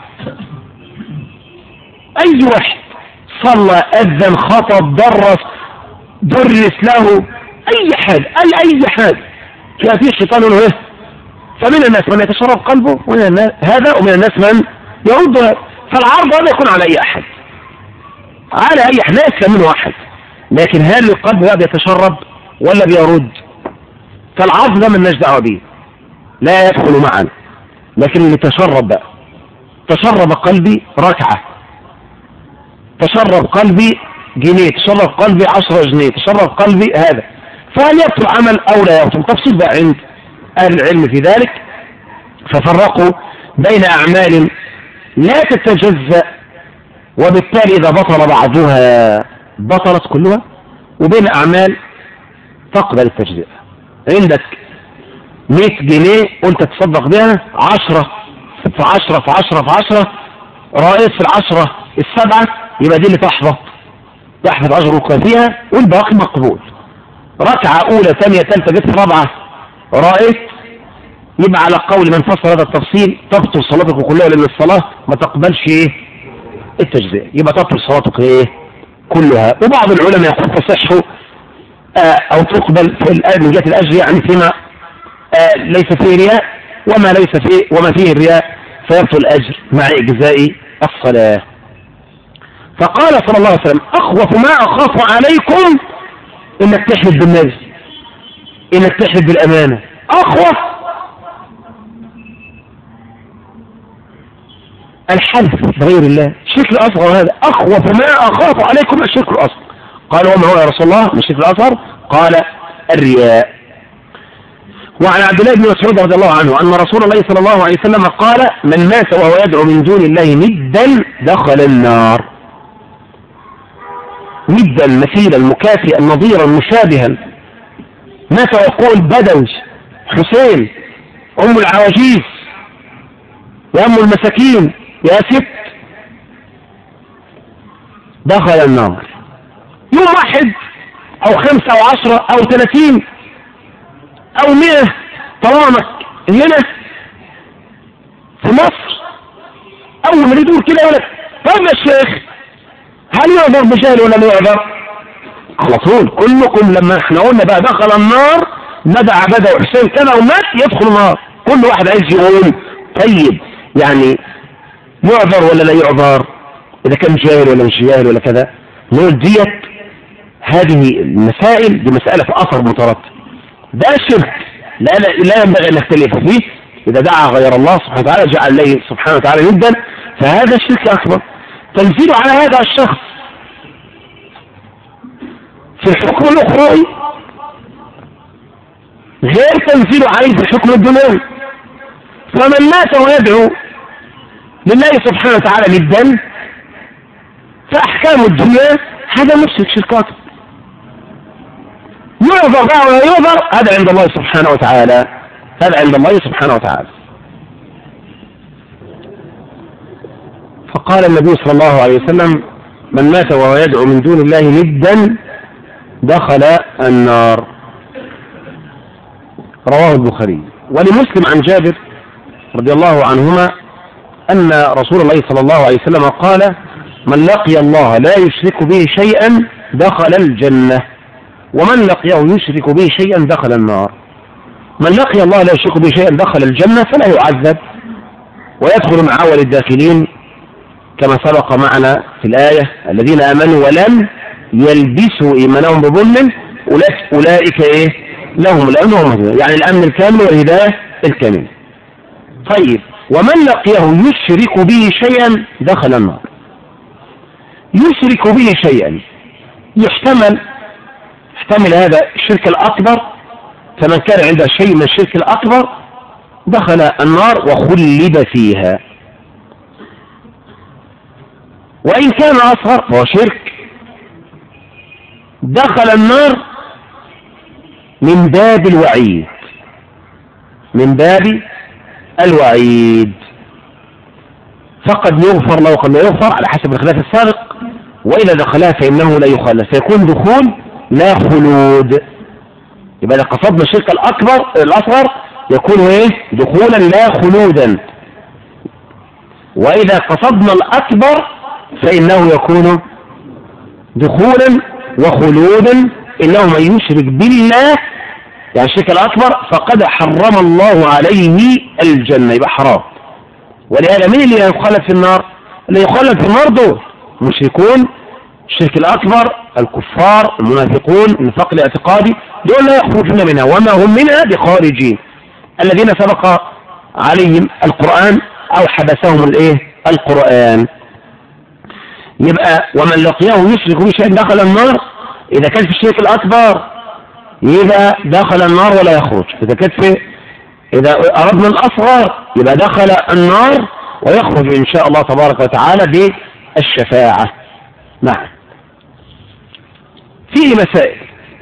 أي واحد صلى، أذن، خطب، درس، درس له أي حاجة، أي أي حاجة كان فيه الشيطان له إيه؟ فمن الناس من يتشرب قلبه ومن الناس هذا، ومن الناس من يرد هذا. فالعرض هذا يكون على أي أحد، على أي أحد، لا يسلم منه أحد. لكن هل القلب بقى بيتشرب ولا بيرد؟ فالعرض ده مالناش دعوة بيه، لا يدخل معنا. لكن اللي تشرب بقى، تشرب قلبي ركعة، تشرب قلبي جنيه، تشرب قلبي عشرة جنيه، تشرب قلبي هذا، فهل يبطل عمل أو لا يبطل؟ تفصيل بقى عند أهل العلم في ذلك، ففرقوا بين أعمال لا تتجزأ وبالتالي إذا بطل بعضها بطلت كلها، وبين أعمال تقبل التجزئة. عندك مئة جنيه قلت تصدق بها عشرة في عشرة في عشرة في عشرة، رأيت في العشرة السبعة، يبقى دي اللي تحبط، تحبط أجرك فيها، والباقي مقبول. ركعة أولى ثانية ثالثة جت رابعة رأيت، يبقى على قول من فصل هذا التفصيل تبطل صلاتك كلها، لأن الصلاة ما تقبلش إيه التجزئة، يبقى تبطل صلاتك إيه كلها. وبعض العلماء يقول تصح آه أو تقبل في من جهة الأجر، يعني فيما آه ليس فيه رياء، وما ليس فيه وما فيه الرياء فيبطل الأجر مع إجزاء الصلاة. فقال صلى الله عليه وسلم: أخوف ما أخاف عليكم إنك تحلف بالنبي، إنك تحلف بالأمانة. أخوف الحلف بغير الله، الشرك الأصغر هذا. أخوف ما أخاف عليكم الشرك الأصغر. قال: وما هو يا رسول الله من الشرك الأصغر؟ قال: الرياء. وعن عبد الله بن مسعود رضي الله عنه أن رسول الله صلى الله عليه وسلم قال: من مات وهو يدعو من دون الله ندا دخل النار. ندا، مثيلا، مكافئا، نظيرا، مشابها. مات ويقول بدوي، حسين، أم العواجيز، يا أم المساكين، يا ست، دخل النار. يوم واحد أو خمسة أو عشرة أو ثلاثين أو مئة طالما هنا في مصر أول ما يدور كده يقول لك: طب يا شيخ هل يعذر بجهل ولا لا يعذر؟ على طول كلكم لما احنا قلنا بقى دخل النار ندع بدأ حسين كذا ومات يدخل النار، كل واحد عايز يقول طيب يعني يعذر ولا لا يعذر؟ إذا كان جاهل ولا مش جاهل ولا كذا. نقول ديت هذه المسائل دي مسألة في أثر مترتب، ده شرك لا, لا, لا ينبغي أن نختلف فيه. إذا دعا غير الله سبحانه وتعالى جعل الله سبحانه وتعالى ندا، فهذا شرك أكبر. تنزيل على هذا الشخص في الحكم الأخروي غير تنزيل عليه في الحكم الدنيوي. فمن مات ويدعو لله سبحانه وتعالى ندا فأحكام الدنيا هذا مشرك شركات، يعذر بقى ولا يعذر هذا عند الله سبحانه وتعالى، هذا عند الله سبحانه وتعالى. فقال النبي صلى الله عليه وسلم: من مات وهو يدعو من دون الله ندا دخل النار. رواه البخاري. ولمسلم عن جابر رضي الله عنهما أن رسول الله صلى الله عليه وسلم قال: من لقي الله لا يشرك به شيئا دخل الجنة، ومن لقيه يشرك به شيئا دخل النار. من لقي الله لا يشرك به شيئا دخل الجنة فلا يعذب ويدخل مع أول الداخلين، كما سبق معنا في الآية: الذين آمنوا ولم يلبسوا إيمانهم بظلم أولئك إيه لهم الأمن وهم مهتدون، يعني الأمن الكامل والهداية الكامل. طيب، ومن لقيه يشرك به شيئا دخل النار. يشرك به شيئا يحتمل يحتمل هذا الشرك الأكبر، فمن كان عنده شيء من الشرك الأكبر دخل النار وخلد فيها. وإن كان أصغر فهو شرك دخل النار من باب الوعيد، من باب الوعيد. فقد يغفر له وقد لا يغفر على حسب الخلاف السابق، وإذا دخلها فإنه لا يخلد، فيكون دخول لا خلود. يبقى إذا قصدنا الشرك الأكبر الأصغر يكون إيه؟ دخولا لا خلودا، وإذا قصدنا الأكبر فإنه يكون دخولا وخلودا. إنه من يشرك بالله يعني الشرك الأكبر فقد حرم الله عليه الجنة، يبقى حرام. ولهذا مين اللي يخلد في النار؟ اللي يخلد في النار دول مشركون الشرك الأكبر، الكفار، المنافقون، النفاق الاعتقادي، دول لا يخرجون منها وما هم منها بخارجين، الذين سبق عليهم القرآن أو حبسهم الايه القرآن. يبقى ومن لقيه يشرك بشيء دخل النار. إذا كان في الشرك الأكبر يبقى دخل النار ولا يخرج. إذا كان في إذا أردنا الأصغر يبقى دخل النار ويخرج إن شاء الله تبارك وتعالى بالشفاعة. نعم. فيه مسائل.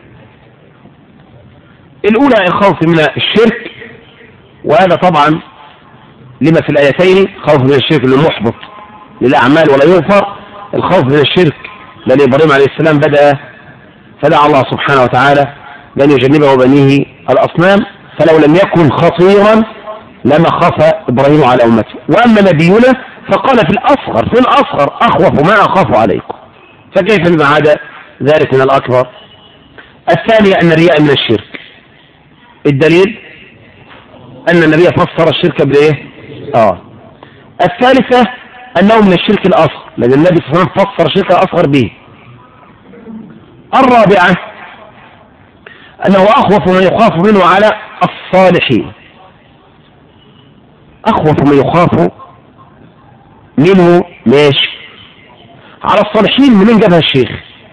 الأولى الخوف من الشرك، وهذا طبعا لما في الآيتين، خوف من الشرك المحبط للأعمال ولا يغفر، الخوف من الشرك لأن إبراهيم عليه السلام بدأ فدعا الله سبحانه وتعالى بأن يجنبه وبنيه الأصنام، فلو لم يكن خطيرا لما خاف إبراهيم على أمته. وأما نبينا فقال في الأصغر في الأصغر أخوف ما أخاف عليكم، فكيف بما عدا ذلك من الأكبر؟ الثانية أن الرياء من الشرك. الدليل أن النبي فسر الشرك بإيه؟ آه. الثالثة أنه من الشرك الأصغر، لأن النبي صلى الله عليه وسلم فسر الشرك الأصغر به. الرابعة أنه أخوف من يخاف منه على الصالحين. أخوف من يخاف منه ماشي، على الصالحين منين جابها الشيخ؟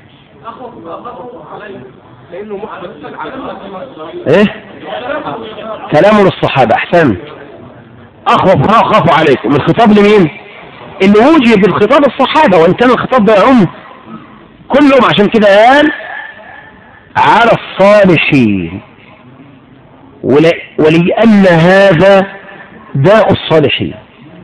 ايه كلامه للصحابة. احسنت. اخوف ما اخاف عليكم من خطاب لمين؟ اللي وجه بالخطاب الصحابة، وان كان الخطاب ده يعم كلهم، عشان كده قال على الصالحين، ولأن هذا داء الصالحين.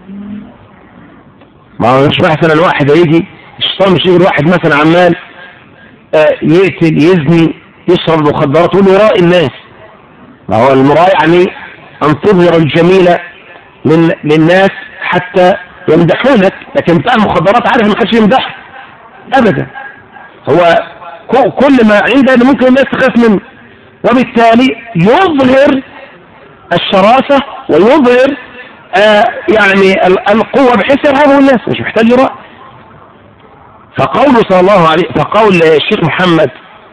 ما هو مش مثلا الواحد هيجي الشيطان مش يجي الواحد مثلا عمال يقتل يزني يشرب المخدرات ويقول له يراعي الناس. ما هو المراعي يعني أن تظهر الجميلة للناس حتى يمدحونك، لكن بتاع المخدرات عارف ما حدش يمدحه أبدا، هو كل ما عنده ممكن الناس تخاف منه، وبالتالي يظهر الشراسة ويظهر آه يعني القوة بحيث يرهبه الناس، مش محتاج يراعي. فقول صلى الله عليه فقول الشيخ محمد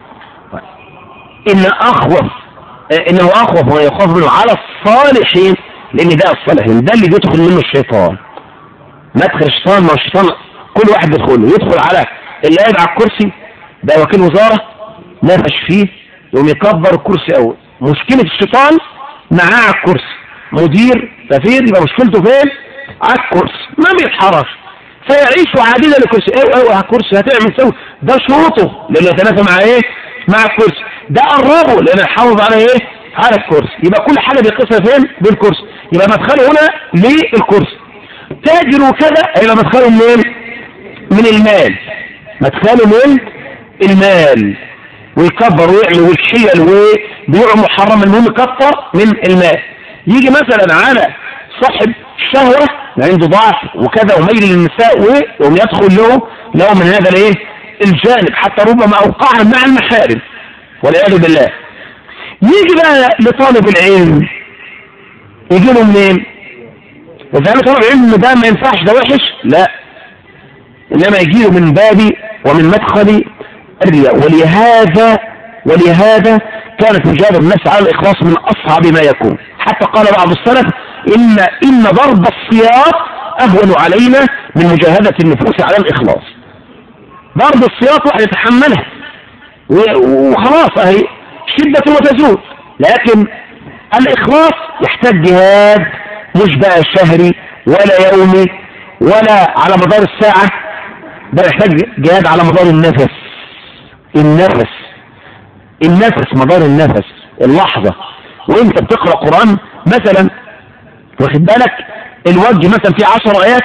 إن أخوف إنه أخوف ويخاف منه على الصالحين، لأن ده الصالحين ده اللي بيدخل منه الشيطان. مدخل الشيطان، ما الشيطان كل واحد بيدخله، يدخل على اللي قاعد على الكرسي ده وكيل وزارة نفش فيه يوم يكبر الكرسي أول. مشكلة الشيطان معاه على الكرسي، مدير سفير يبقى مشكلته فين؟ على الكرسي، ما بيتحرش، فيعيش عديدة للكرسي. ايوه ايوه على الكرسي هتعمل سوي، ده شروطه لأنه يتنافى مع ايه؟ مع الكرسي. ده قربه لأنه يحافظ على ايه؟ على الكرسي. يبقى كل حاجة بيقصها فين؟ بالكرسي. يبقى مدخله هنا للكرسي. تاجر وكذا يبقى مدخله منين؟ من المال، مدخله من المال، ويكبر ويعمل والحيل وبيوع محرم، المهم يكتر من المال. يجي مثلا على صاحب الشهوة عنده ضعف وكذا وميل للنساء ويوم يدخل له له من هذا الايه الجانب، حتى ربما اوقعها مع المحارم والعياذ بالله. يجي بقى لطالب العلم يجي له منين؟ إذا قال طالب العلم ده ما ينفعش ده وحش، لا، إنما يجي له من باب ومن مدخل الرياء. ولهذا ولهذا كانت مجاهدة النفس على الإخلاص من أصعب ما يكون، حتى قال بعض السلف إن إن ضرب السياط أهون علينا من مجاهدة النفوس على الإخلاص. ضرب السياط واحد يتحملها وخلاص أهي شدة وتزول، لكن الإخلاص يحتاج جهاد، مش بقى شهري ولا يومي ولا على مدار الساعة، ده يحتاج جهاد على مدار النفس النفس النفس مدار النفس اللحظة. وانت بتقرأ قرآن مثلا واخد بالك الوجه مثلا في عشر آيات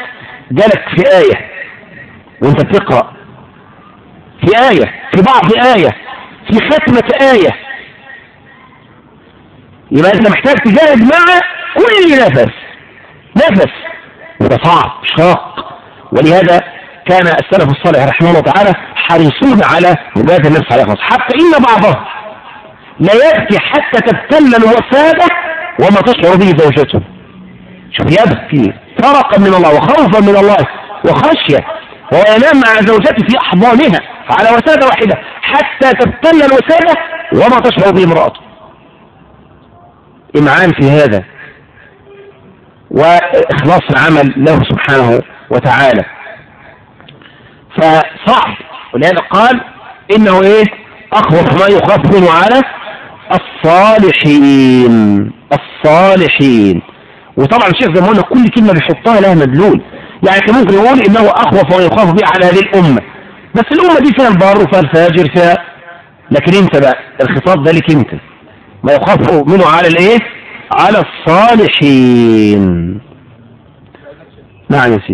جالك في آية وانت بتقرأ، في آية، في بعض آية، في ختمة آية، يبقى انت محتاج تجاهد مع كل نفس نفس، وده صعب شاق. ولهذا كان السلف الصالح رحمه الله تعالى حريصون على مجاهدة النفس على الإخلاص، حتى إن بعضهم لا يبكي حتى تبتل الوسادة وما تشعر به زوجته. شوف، يبكي فرقا من الله وخوفا من الله وخشية، وهو ينام مع زوجته في أحضانها على وسادة واحدة حتى تبتل الوسادة وما تشعر به امرأته. إمعان في هذا وإخلاص العمل له سبحانه وتعالى، فصعب. ولهذا قال إنه إيه؟ أخوف ما يخاف منه على الصالحين. الصالحين. وطبعا الشيخ زي ما قلنا كل كلمة بيحطها لها مدلول، يعني كان ممكن يقول إنه أخوف ما يخاف به على هذه الأمة، بس الأمة دي فيها البار وفيها الفاجر فيها، لكن انت بقى الخطاب ده لك انت، ما يخاف منه على الايه؟ على الصالحين. نعم يا سيدي.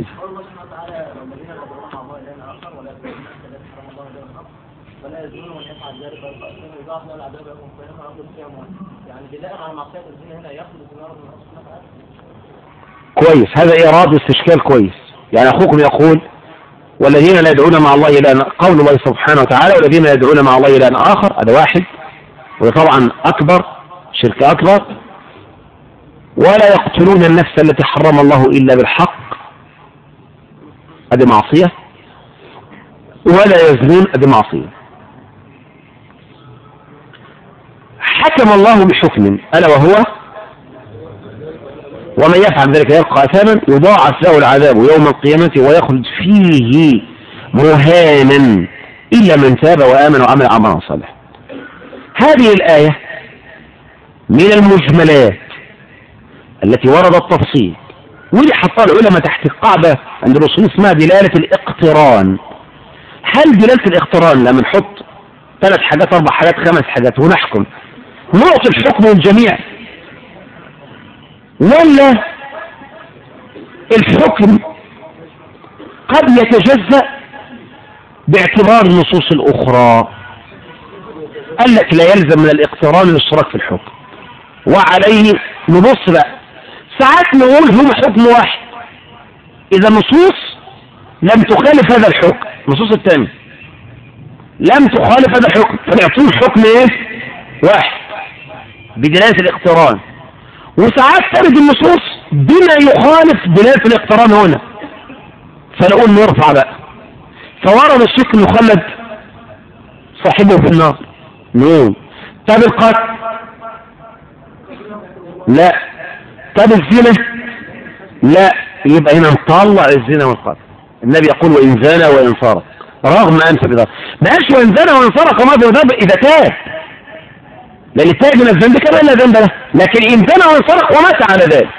كويس، هذا إيراد واستشكال كويس. يعني أخوكم يقول والذين لا يدعون مع الله إلها، قول الله سبحانه وتعالى والذين لا يدعون مع الله إلها آخر، هذا واحد، وطبعا أكبر، شرك أكبر. ولا يقتلون النفس التي حرم الله إلا بالحق، هذه معصية. ولا يزنون، هذه معصية. حكم الله بحكم ألا وهو ومن يفعل ذلك يلقى أثاما يضاعف له العذاب يوم القيامة ويخلد فيه مهانا إلا من تاب وآمن وعمل عملا صالحا. هذه الآية من المجملات التي ورد التفصيل، ودي حطها العلماء تحت القاعدة عند الرسول اسمها دلالة الاقتران. هل دلالة الاقتران لما نحط ثلاث حاجات أربع حاجات خمس حاجات ونحكم نعطي الحكم للجميع، ولا الحكم قد يتجزأ باعتبار النصوص الأخرى؟ قال لك لا يلزم من الاقتران الاشتراك في الحكم، وعليه نبص بقى ساعات نقول هم حكم واحد إذا النصوص لم تخالف هذا الحكم، النصوص الثانية لم تخالف هذا الحكم فنعطيه حكم ايه؟ واحد بدلالة الاقتران. وساعات ترد النصوص بما يخالف دلالة الاقتران هنا فنقول نرفع بقى. فورد الشرك يخلد صاحبه في النار، نقول طب القتل لا، طب الزنا لا، يبقى هنا نطلع الزنا والقتل. النبي يقول وإن زنى وإن سرق رغم أنف بذنب، ما قالش وإن زنى وإن سرق ما في ذنب إذا تاب، لأن التائب من الذنب كما لا ذنب له، لكن إن زنى وإن سرق ومات على ذلك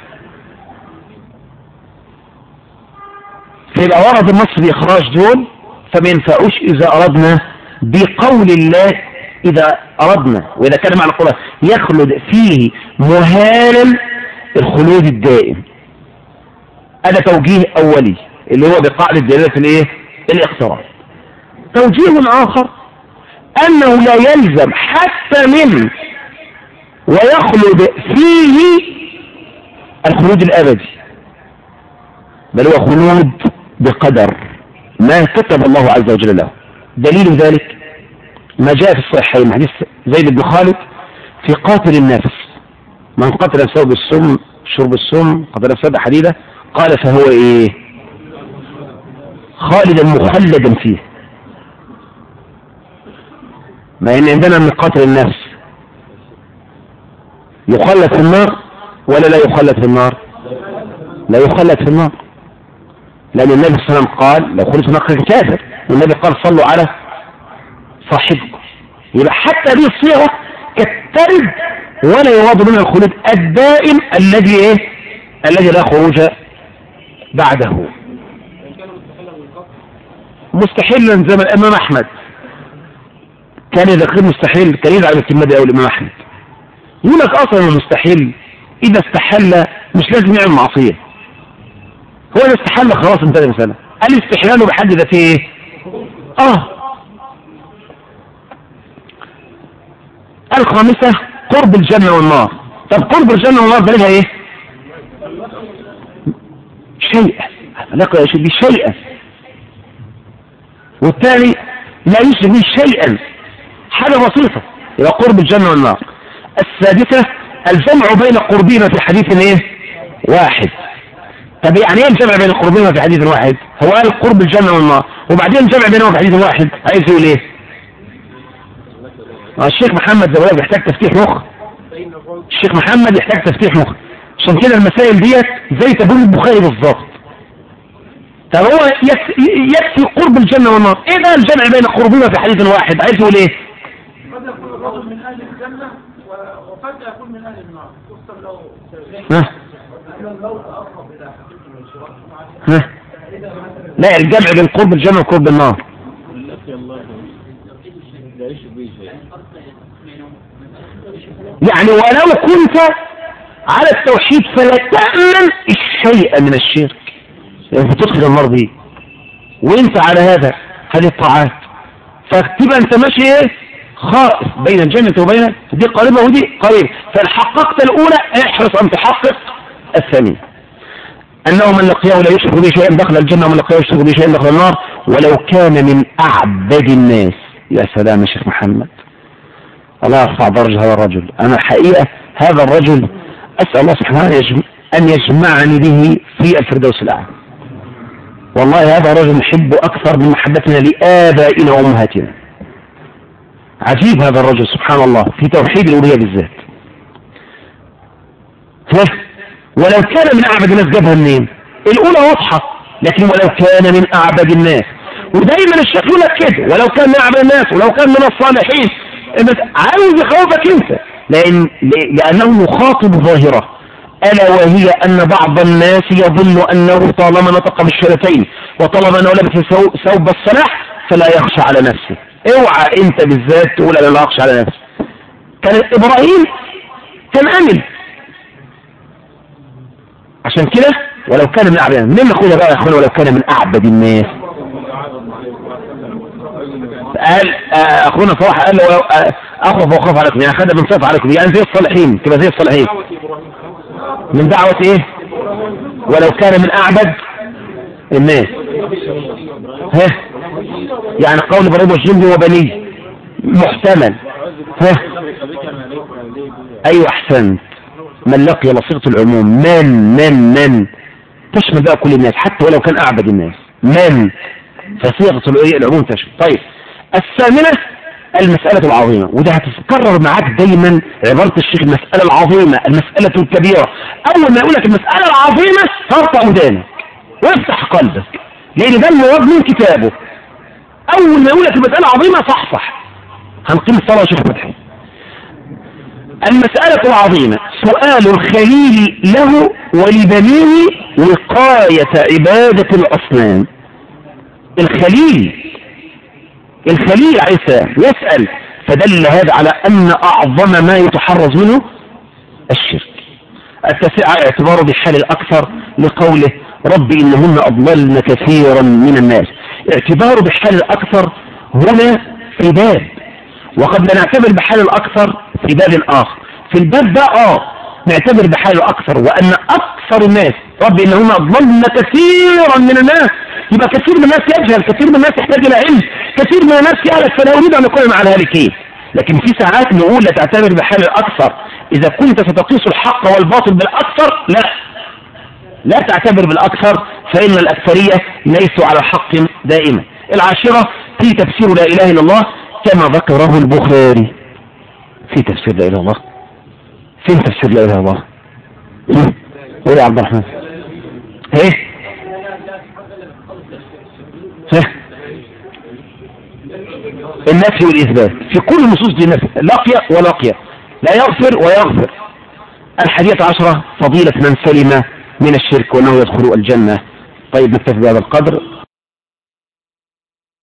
فيبقى ورد النص بإخراج دول، فما ينفعوش إذا أردنا بقول الله، إذا أردنا وإذا كان معنى القرآن يخلد فيه مهانا الخلود الدائم. هذا توجيه أولي اللي هو بقاعدة دلالة الايه؟ الاقتران. توجيه آخر أنه لا يلزم حتى من ويخلد فيه الخلود الأبدي، بل هو خلود بقدر ما كتب الله عز وجل له. دليل ذلك ما جاء في الصحيحين حديث زيد بن خالد في قاتل النفس، من قتل نفسه بالسم شرب السم قتل نفسه بحديدة قال فهو ايه؟ خالدا مخلدا فيه. ما ان عندنا من قاتل النفس يخلد في النار ولا لا يخلد في النار؟ لا يخلد في النار، لأن النبي صلى الله عليه وسلم قال لو خلد في النار كان كافر، والنبي قال صلوا على صاحبكم. يبقى حتى هذه الصيغة كالترد ولا يراد منها الخلود الدائم الذي ايه؟ الذي لا خروج بعده. مستحيلا زي ما الإمام أحمد كان إذا كان مستحيل كان يزعل الكلمة دي أو الإمام أحمد يقول لك أصلا المستحيل إذا استحل مش لازم يعمل معصية، هو ده استحل خلاص انتهى المسألة. الاستحلال بحد ذاته ايه؟ اه الخامسة قرب الجنة والنار. طب قرب الجنة والنار دليلها ايه؟ شيئا، لقى بشيئا، والثاني لا يشرك به شيئا، حاجة بسيطة، يبقى قرب الجنة والنار. السادسة الجمع بين قربهما في حديث ايه؟ واحد. طب يعني ايه الجمع بين قربهما في حديث واحد؟ هو قال قرب الجنة والنار وبعدين الجمع بينهما في حديث واحد، عايز يقول ايه؟ الشيخ محمد زواج يحتاج تفتيح مخ. الشيخ محمد يحتاج تفتيح مخ، عشان كده المسائل ديت زي تبون البخاري بالظبط. طب هو يكفي قرب الجنة والنار، ايه ده الجمع بين قربهما في حديث واحد؟ عايز يقول ايه؟
قد يكون الرجل من اهل الجنة وقد يكون من اهل النار.
ها ها لا، الجمع بين قرب الجنة وقرب النار. يعني ولو كنت على التوحيد فلا تأمن الشيء من الشرك، يعني فتدخل النار دي وانت على هذا هذه الطاعات، فتبقى انت ماشي ايه؟ خائف بين الجنة وبين دي قريبة ودي قريبة. فان حققت الاولى احرص ان تحقق الثانية، انه من لقيه لا يشرك به شيئا دخل الجنة ومن لقيه يشرك به شيئا دخل النار ولو كان من اعبد الناس. يا سلام يا شيخ محمد، الله يرفع درجة هذا الرجل. انا الحقيقة هذا الرجل اسأل الله سبحانه ان يجمعني به في الفردوس الاعلى. والله هذا الرجل نحبه اكثر من محبتنا لآبائنا وامهاتنا. عجيب هذا الرجل سبحان الله في توحيد الألوهية بالذات. ولو كان من أعبد الناس جابها منين؟ الأولى واضحة، لكن ولو كان من أعبد الناس، ودايما الشيخ يقول لك كده ولو كان من أعبد الناس ولو كان من الصالحين، عاوز يخوفك أنت، لأن لأنه يخاطب ظاهرة، ألا وهي أن بعض الناس يظن أنه طالما نطق بالشهادتين وطالما أنه لبس ثوب الصلاح فلا يخشى على نفسه. اوعى انت بالذات تقول انا لا اخشى على نفسي. كان ابراهيم كان امن، عشان كده ولو كان من اعبد الناس. منين ناخدها بقى يا اخوانا ولو كان من اعبد الناس؟ قال اخونا صلاح قال له اخوف واخاف عليكم، يعني خدها من صف عليكم، يعني زي الصالحين، تبقى زي الصالحين من دعوة ايه؟ ولو كان من اعبد الناس. ها يعني قول ابراهيم والجند وبنيه محتمل. ها ايوه احسنت، من لقي لصيغه العموم، من من من تشمل بقى كل الناس حتى ولو كان اعبد الناس، من فصيغه العموم تشمل. طيب الثامنه المساله العظيمه، وده هتتكرر معاك دايما عباره الشيخ المساله العظيمه المساله الكبيره. اول ما يقول لك المساله العظيمه فارفع ودانك وافتح قلبك، لان ده المراد من كتابه. اول ما يقول لك المساله عظيمه صحصح. هنقيم الصلاه يا شيخ فتحي. المساله العظيمه سؤال الخليل له ولبنيه وقايه عباده الاصنام. الخليل الخليل عليه السلام يسال، فدل هذا على ان اعظم ما يتحرز منه الشرك. التاسعه اعتباره بحال الاكثر لقوله رب إنهن أضللن كثيرا من الناس. اعتباره بحال الأكثر هنا في باب، وقد لا نعتبر بحال الأكثر في باب آخر. في الباب ده آه نعتبر بحال الأكثر، وأن أكثر الناس رب إنهن أضللن كثيرا من الناس، يبقى كثير من الناس يجهل، كثير من الناس يحتاج إلى علم، كثير من الناس يعرف، فلا أريد أن نكون مع الهالكين. لكن في ساعات نقول لا تعتبر بحال الأكثر. إذا كنت ستقيس الحق والباطل بالأكثر لا لا تعتبر بالأكثر، فإن الأكثرية ليسوا على حق دائما. العاشرة في تفسير لا إله إلا الله كما ذكره البخاري. في تفسير لا إله إلا الله، فين تفسير لا إله إلا الله؟ قول يا عبد الرحمن. ايه النفي والإثبات في كل النصوص دي، نفي لقي ولقي، لا يغفر ويغفر. الحادية عشرة فضيلة من سلم من الشرك وأنه يدخل الجنة. طيب نكتفي بهذا القدر.